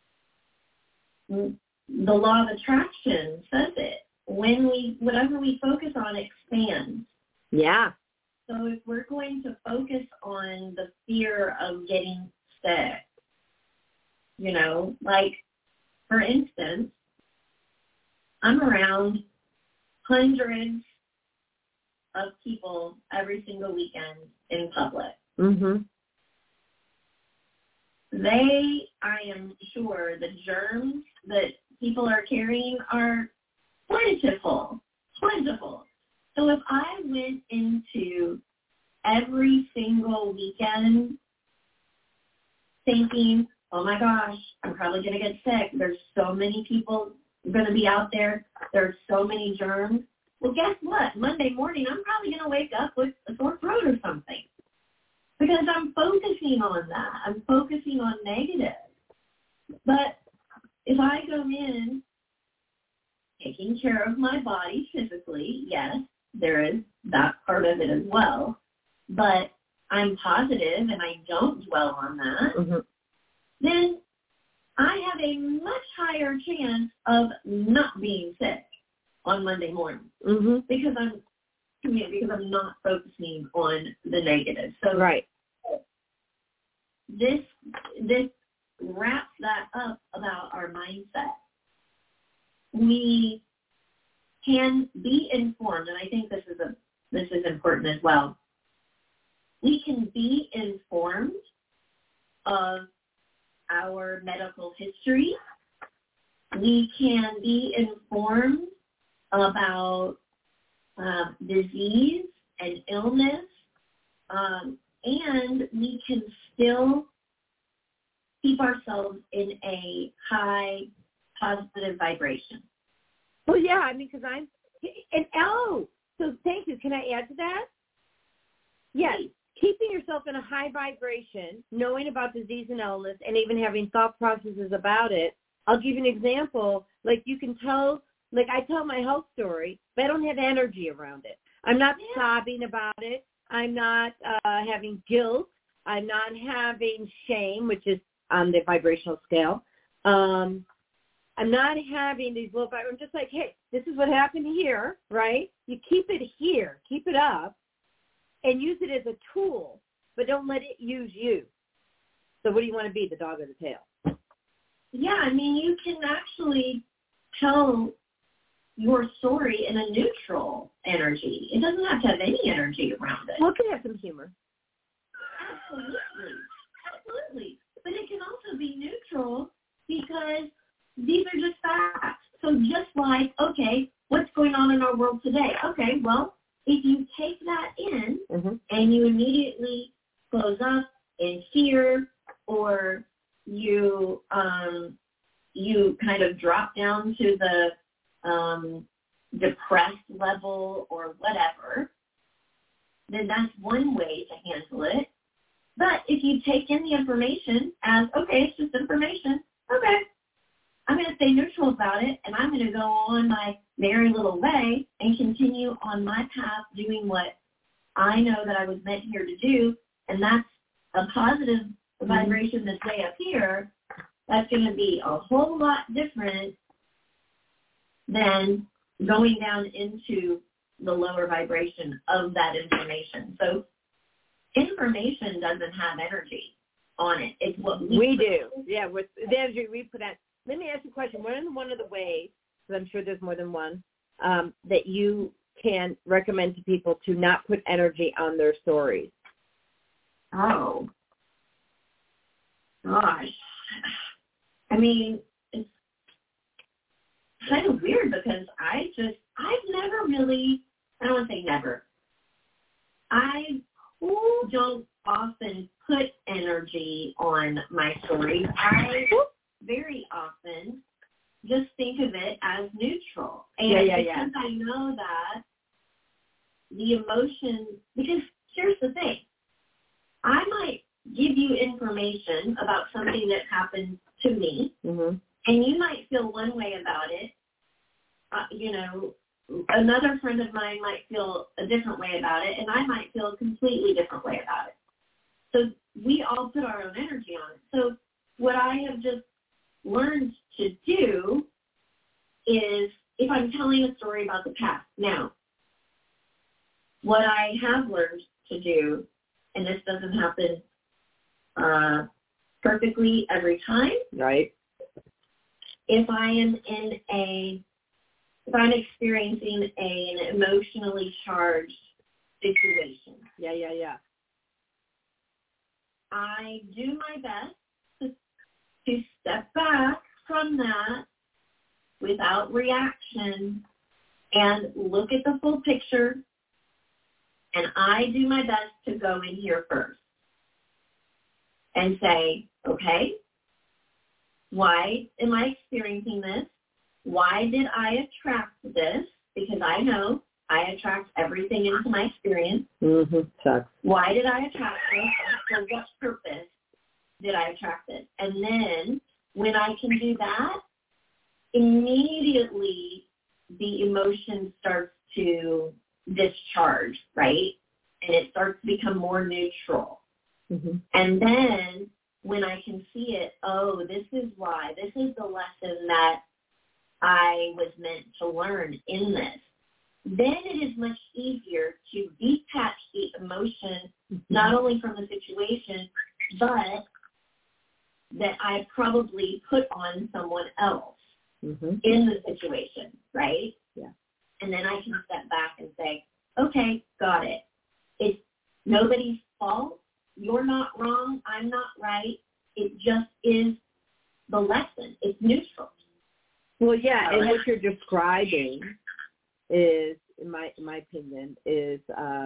the law of attraction says it. Whatever we focus on expands. Yeah. So if we're going to focus on the fear of getting sick, you know, like, for instance, I'm around hundreds of people every single weekend in public. Mm-hmm. I am sure the germs that people are carrying are plentiful. So if I went into every single weekend thinking, oh my gosh, I'm probably going to get sick. There's so many people going to be out there. There's so many germs. Well, guess what? Monday morning, I'm probably going to wake up with a sore throat or something because I'm focusing on that. I'm focusing on negative. But if I go in taking care of my body physically, yes, there is that part of it as well, but I'm positive and I don't dwell on that, mm-hmm. then I have a much higher chance of not being sick on Monday morning mm-hmm. because I'm not focusing on the negative. So right. This wraps that up about our mindset. We can be informed, and I think this is important as well. We can be informed of our medical history. We can be informed about disease and illness, and we can still keep ourselves in a high positive vibration. Well, yeah, I mean, because so thank you. Can I add to that? Yes, keeping yourself in a high vibration, knowing about disease and illness, and even having thought processes about it. I'll give you an example. Like you can tell, like I tell my health story, but I don't have energy around it. I'm not sobbing about it. I'm not having guilt. I'm not having shame, which is on the vibrational scale. I'm not having these low vibrations. I'm just like, hey, this is what happened here, right? You keep it here, keep it up, and use it as a tool, but don't let it use you. So what do you want to be, the dog or the tail? Yeah, I mean, you can actually tell your story in a neutral energy. It doesn't have to have any energy around it. Well, it can have some humor. Absolutely. But it can also be neutral because these are just facts. So just like, okay, what's going on in our world today? Okay, well, if you take that in mm-hmm. and you immediately close up in fear, or you kind of drop down to the depressed level or whatever, then that's one way to handle it. But if you take in the information as, okay, it's just information, okay, I'm going to stay neutral about it, and I'm going to go on my merry little way and continue on my path doing what I know that I was meant here to do, and that's a positive vibration that's way up here. That's going to be a whole lot different than going down into the lower vibration of that information. So information doesn't have energy on it. It's what we do. Yeah, with the energy we put out. Let me ask you a question. What is one of the ways, because I'm sure there's more than one, that you can recommend to people to not put energy on their stories? Oh, gosh. I mean, it's kind of weird because I've never really, I don't want to say never. I don't often put energy on my stories. I very often just think of it as neutral. And because I know that the emotion, because here's the thing, I might give you information about something that happened to me, and you might feel one way about it. Another friend of mine might feel a different way about it, and I might feel a completely different way about it. So we all put our own energy on it. So what I have just learned to do is, if I'm telling a story about the past, now, what I have learned to do, and this doesn't happen perfectly every time, right? If I'm experiencing an emotionally charged situation, I do my best to step back from that without reaction and look at the full picture, and I do my best to go in here first and say, okay, why am I experiencing this? Why did I attract this? Because I know I attract everything into my experience. Sucks. Why did I attract this? For what purpose did I attract it? And then when I can do that, immediately the emotion starts to discharge, right? And it starts to become more neutral. And then when I can see it, oh, this is why, this is the lesson that I was meant to learn in this, then it is much easier to detach the emotion, not only from the situation, but that I probably put on someone else in the situation, right? Yeah. And then I can step back and say, okay, got it. It's nobody's fault. You're not wrong. I'm not right. It just is the lesson. It's neutral. Well, yeah, and what you're describing is, in my opinion, is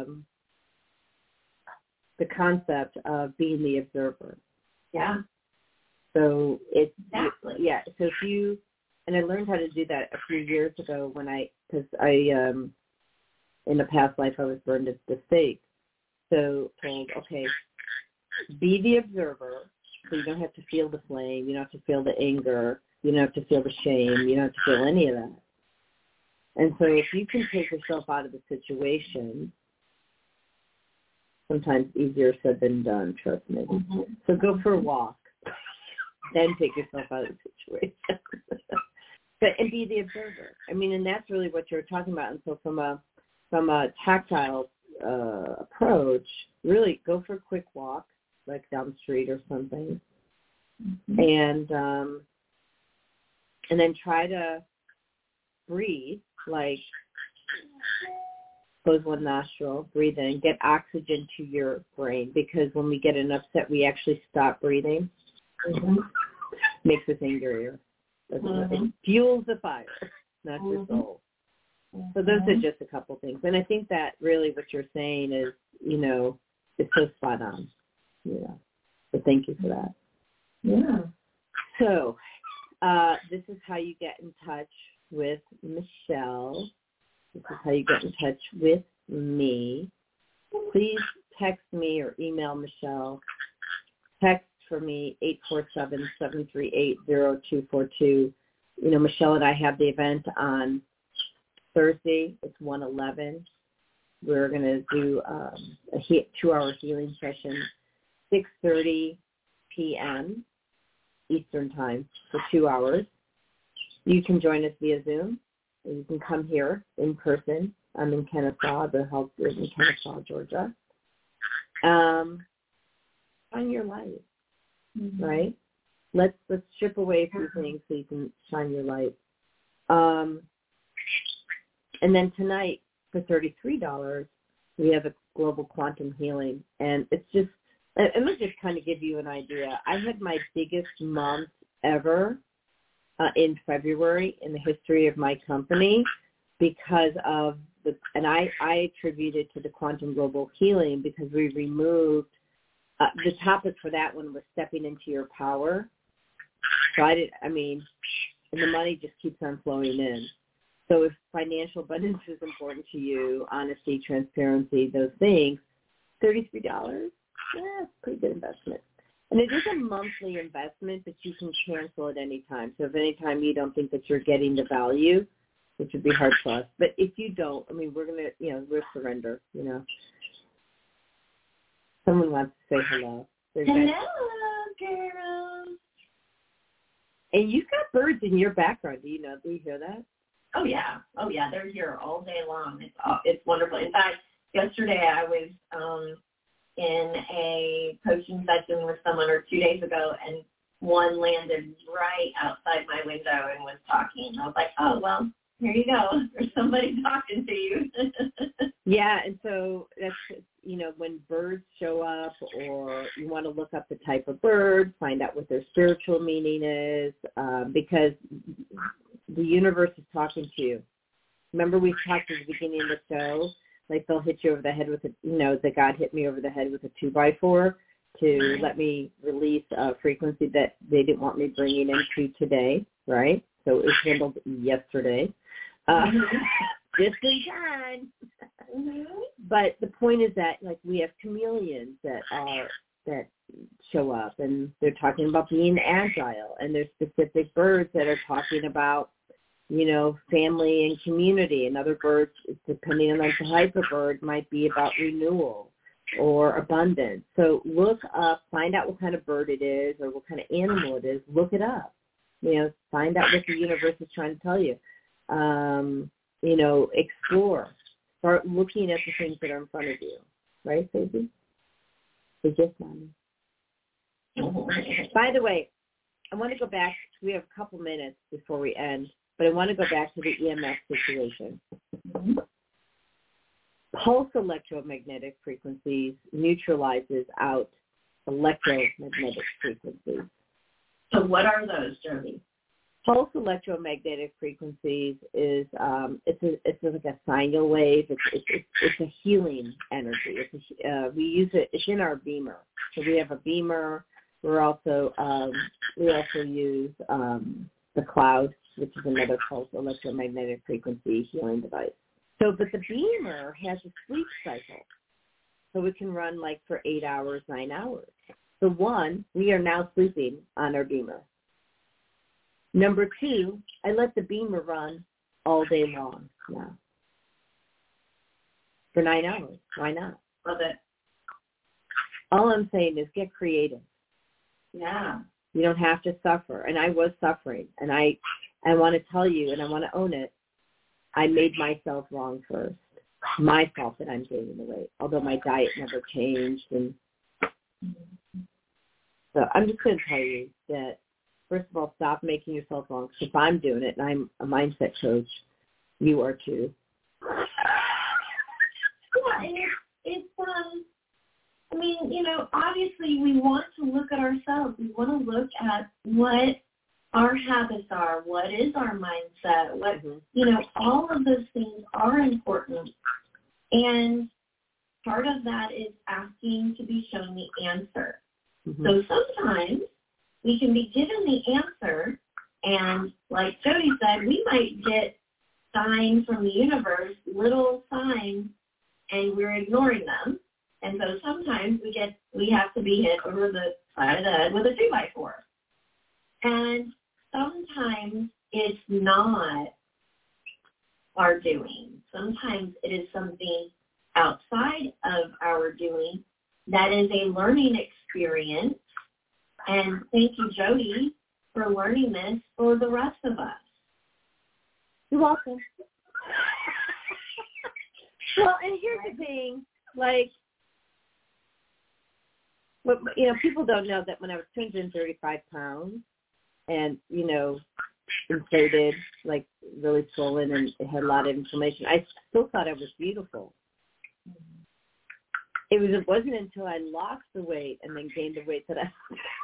the concept of being the observer. Yeah. So it's exactly. Yeah. So if you, and I learned how to do that a few years ago when because in a past life I was burned at the stake. So told, okay, be the observer. So you don't have to feel the flame. You don't have to feel the anger. You don't have to feel the shame. You don't have to feel any of that. And so if you can take yourself out of the situation, sometimes easier said than done, trust me. So go for a walk, then take yourself out of the situation. And be the observer. I mean, and that's really what you're talking about. And so from a tactile approach, really go for a quick walk, like down the street or something, and then try to breathe, like close one nostril, breathe in, get oxygen to your brain, because when we get an upset, we actually stop breathing. Makes us angrier. It fuels the fire, not your soul. So those are just a couple things. And I think that really what you're saying is, it's so spot on. Yeah. So thank you for that. Yeah. So this is how you get in touch with Michelle. This is how you get in touch with me. Please text me or email Michelle. Text for me, 847-738-0242. Michelle and I have the event on Thursday. It's 1/11. We're going to do a 2-hour healing session, 6:30 p.m. Eastern Time for 2 hours. You can join us via Zoom, or you can come here in person. I'm in Kennesaw. The health is in Kennesaw, Georgia. Find your light, right? Let's strip away a few things so you can shine your light. And then tonight, for $33, we have a global quantum healing, and it's just. Let me just kind of give you an idea. I had my biggest month ever in February in the history of my company because of and I attribute it to the quantum global healing because we removed, the topic for that one was stepping into your power. So and the money just keeps on flowing in. So if financial abundance is important to you, honesty, transparency, those things, $33, yeah, pretty good investment. And it is a monthly investment, but you can cancel at any time. So if any time you don't think that you're getting the value, which would be hard for us. But if you don't, we're going to, we'll surrender, Someone wants to say hello. Hello, girls. And you've got birds in your background. Do you hear that? Oh, yeah. They're here all day long. It's wonderful. In fact, yesterday I was in a coaching session with someone, or 2 days ago, and one landed right outside my window and was talking. I was like, oh, well, here you go. There's somebody talking to you. Yeah, and so that's, when birds show up, or you want to look up the type of bird, find out what their spiritual meaning is, because the universe is talking to you. Remember we talked at the beginning of the show, like they'll hit you over the head with that God hit me over the head with a 2x4 to let me release a frequency that they didn't want me bringing into today, right? So it was handled yesterday. Just in time. But the point is that, we have chameleons that show up, and they're talking about being agile, and there's specific birds that are talking about, family and community, and other birds, depending on the type of bird, might be about renewal or abundance. So look up, find out what kind of bird it is or what kind of animal it is. Look it up. Find out what the universe is trying to tell you. Explore. Start looking at the things that are in front of you. Right, baby? Just mommy. By the way, I want to go back. We have a couple minutes before we end, but I want to go back to the EMF situation. Pulse electromagnetic frequencies neutralizes out electromagnetic frequencies. So what are those, Jody? Pulse electromagnetic frequencies is it's like a sine wave. It's a healing energy. We use it. It's in our beamer. So we have a beamer. We also use the cloud, which is another pulse electromagnetic frequency healing device. So, but the beamer has a sleep cycle, so it can run for 8 hours, 9 hours. So one, we are now sleeping on our beamer. Number two, I let the beamer run all day long now. For 9 hours. Why not? Love it. All I'm saying is get creative. Yeah. You don't have to suffer. And I was suffering. And I want to tell you, and I want to own it, I made myself wrong first. My fault that I'm gaining the weight, although my diet never changed. And so I'm just going to tell you that, first of all, stop making yourself wrong. Because if I'm doing it, and I'm a mindset coach, you are too. Yeah, and it's obviously we want to look at ourselves. We want to look at what our habits are, what is our mindset, what, all of those things are important. And part of that is asking to be shown the answer. Mm-hmm. So sometimes we can be given the answer, and like Jody said, we might get signs from the universe, little signs, and we're ignoring them. And so sometimes we have to be hit over the side of the head with a 2x4. And sometimes it's not our doing. Sometimes it is something outside of our doing that is a learning experience. And thank you, Jody, for learning this for the rest of us. You're welcome. Well, and here's the thing, like, people don't know that when I was 235 pounds and, inflated, like really swollen and it had a lot of inflammation, I still thought I was beautiful. It wasn't until I lost the weight and then gained the weight that I...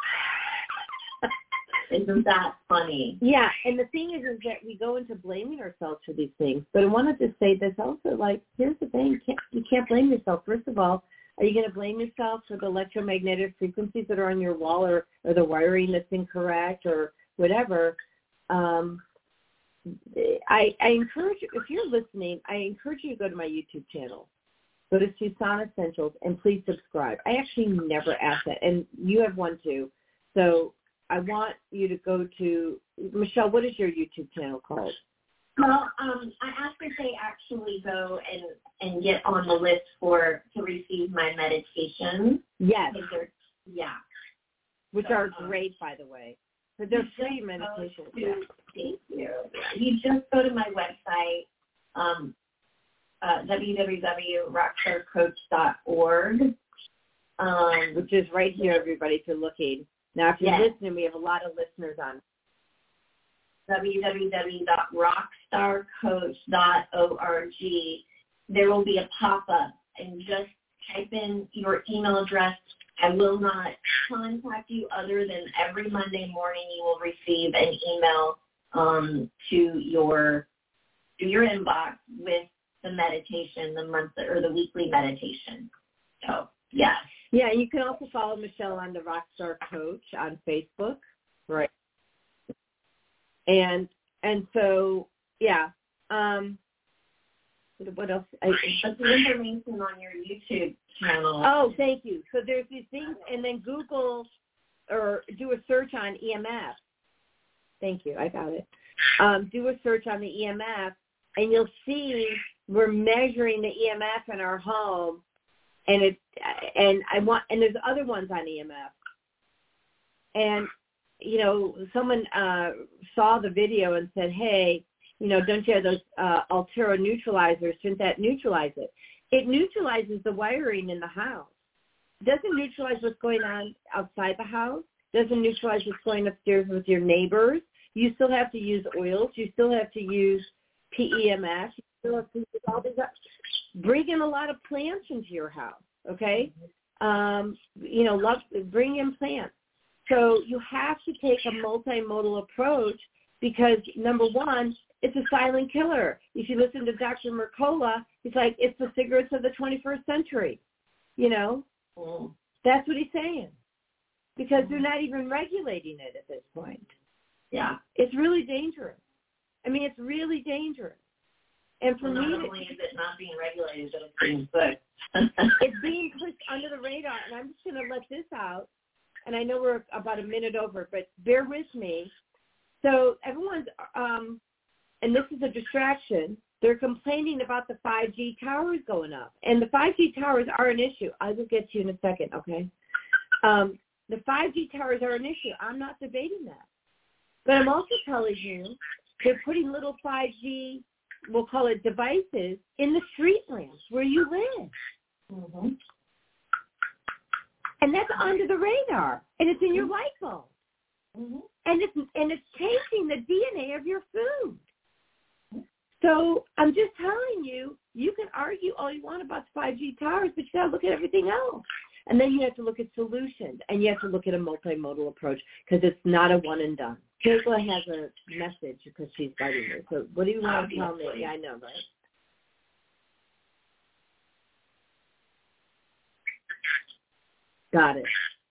Isn't that funny? Yeah, and the thing is that we go into blaming ourselves for these things. But I wanted to say this also, like, here's the thing. You can't blame yourself. First of all, are you going to blame yourself for the electromagnetic frequencies that are on your wall or the wiring that's incorrect or whatever? I encourage you, if you're listening, I encourage you to go to my YouTube channel. Go to Susan Essentials and please subscribe. I actually never ask that, and you have one too. So I want you to go to, Michelle, what is your YouTube channel called? Well, I ask that they actually go and get on the list to receive my meditation. Yes. Yeah. Which are great, by the way. But they're free meditations. Thank you. You just go to my website, www.rockstarcoach.org. Which is right here, everybody, if you're looking. Now, if you're listening, we have a lot of listeners on www.rockstarcoach.org. There will be a pop-up, and just type in your email address. I will not contact you other than every Monday morning you will receive an email to your inbox with the meditation, the monthly or the weekly meditation. So, yes. Yeah, you can also follow Michelle on the Rockstar Coach on Facebook, right? And so, yeah. What else? Put the information on your YouTube channel. Oh, thank you. So there's these things, and then Google or do a search on EMF. Thank you. I got it. Do a search on the EMF, and you'll see we're measuring the EMF in our home. And there's other ones on EMF. And, someone saw the video and said, hey, don't you have those Altera neutralizers? Shouldn't that neutralize it? It neutralizes the wiring in the house. It doesn't neutralize what's going on outside the house. It doesn't neutralize what's going upstairs with your neighbors. You still have to use oils. You still have to use PEMF. You still have to use all these. Bring in a lot of plants into your house, okay? Bring in plants. So you have to take a multimodal approach because, number one, it's a silent killer. If you listen to Dr. Mercola, he's like, it's the cigarettes of the 21st century, That's what he's saying because they're not even regulating it at this point. Yeah. It's really dangerous. It's really dangerous. And for me, not only is it not being regulated, but it's being pushed. It's being pushed under the radar, and I'm just going to let this out. And I know we're about a minute over, but bear with me. So everyone's, and this is a distraction, they're complaining about the 5G towers going up. And the 5G towers are an issue. I will get to you in a second, okay? The 5G towers are an issue. I'm not debating that. But I'm also telling you they're putting little 5G, we'll call it devices, in the street lamps where you live. Mm-hmm. And that's under the radar. And it's in your light bulb. Mm-hmm. And it's changing the DNA of your food. So I'm just telling you, you can argue all you want about the 5G towers, but you got to look at everything else. And then you have to look at solutions, and you have to look at a multimodal approach because it's not a one and done. Kayla has a message because she's writing it. So what do you want to tell me? Yeah, I know, right? Got it.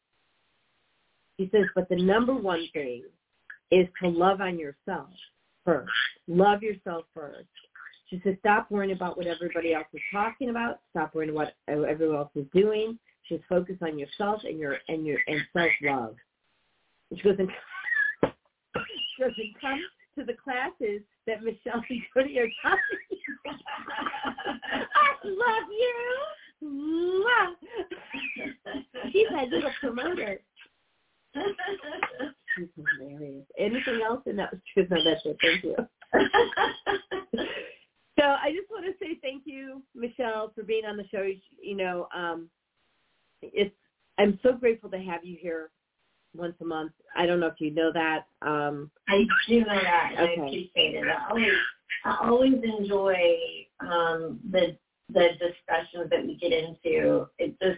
He says, but the number one thing is to love on yourself first. Love yourself first. She said, stop worrying about what everybody else is talking about. Stop worrying about what everyone else is doing. Just focus on yourself and self-love. And she goes, and come to the classes that Michelle and Jody are talking about. I love you. She's my little promoter. She's hilarious. Anything else? And that was true. No, that's it. Thank you. So I just want to say thank you, Michelle, for being on the show. You know, I'm so grateful to have you here once a month. I don't know if you know that. I do know that, and okay. I appreciate it. I always enjoy the discussions that we get into.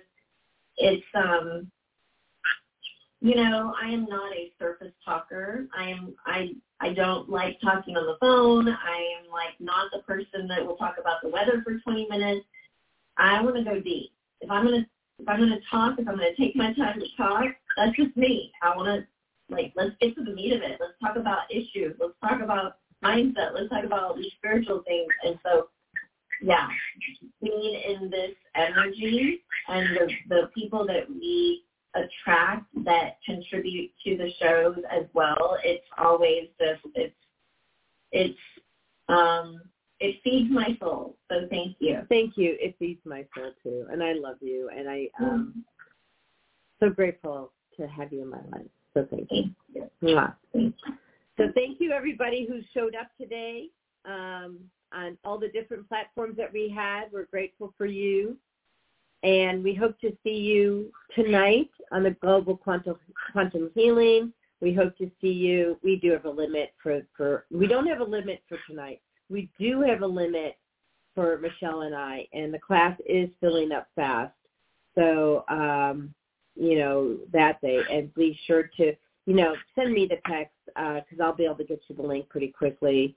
You know, I am not a surface talker. I don't like talking on the phone. I am like not the person that will talk about the weather for 20 minutes. I want to go deep. If I'm gonna talk, if I'm gonna take my time to talk, that's just me. I want to let's get to the meat of it. Let's talk about issues. Let's talk about mindset. Let's talk about these spiritual things. And so, yeah, being in this energy and the people that we attract that contribute to the shows as well, it's always just it feeds my soul. So thank you. Thank you. It feeds my soul too, and I love you, and I so grateful to have you in my life. So thank you. Thank you. Thank you. So thank you everybody who showed up today on all the different platforms that we had. We're grateful for you. And we hope to see you tonight on the Global Quantum Healing. We hope to see you. We do have a limit we don't have a limit for tonight. We do have a limit for Michelle and I, and the class is filling up fast. So, you know, that day. And be sure to, you know, send me the text because I'll be able to get you the link pretty quickly,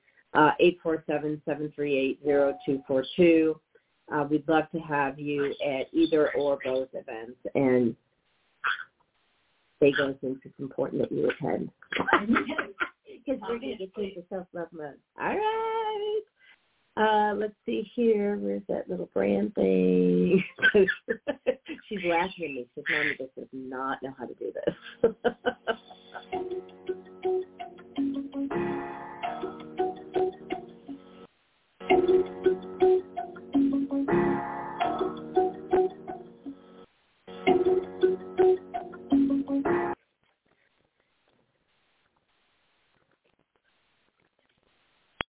847-738-0242. We'd love to have you at either or both events, and Fago thinks it's important that you attend because we're going to get you into self-love mode. All right. Let's see here. Where's that little brand thing? She's laughing at me. She says, Mommy, this does not know how to do this.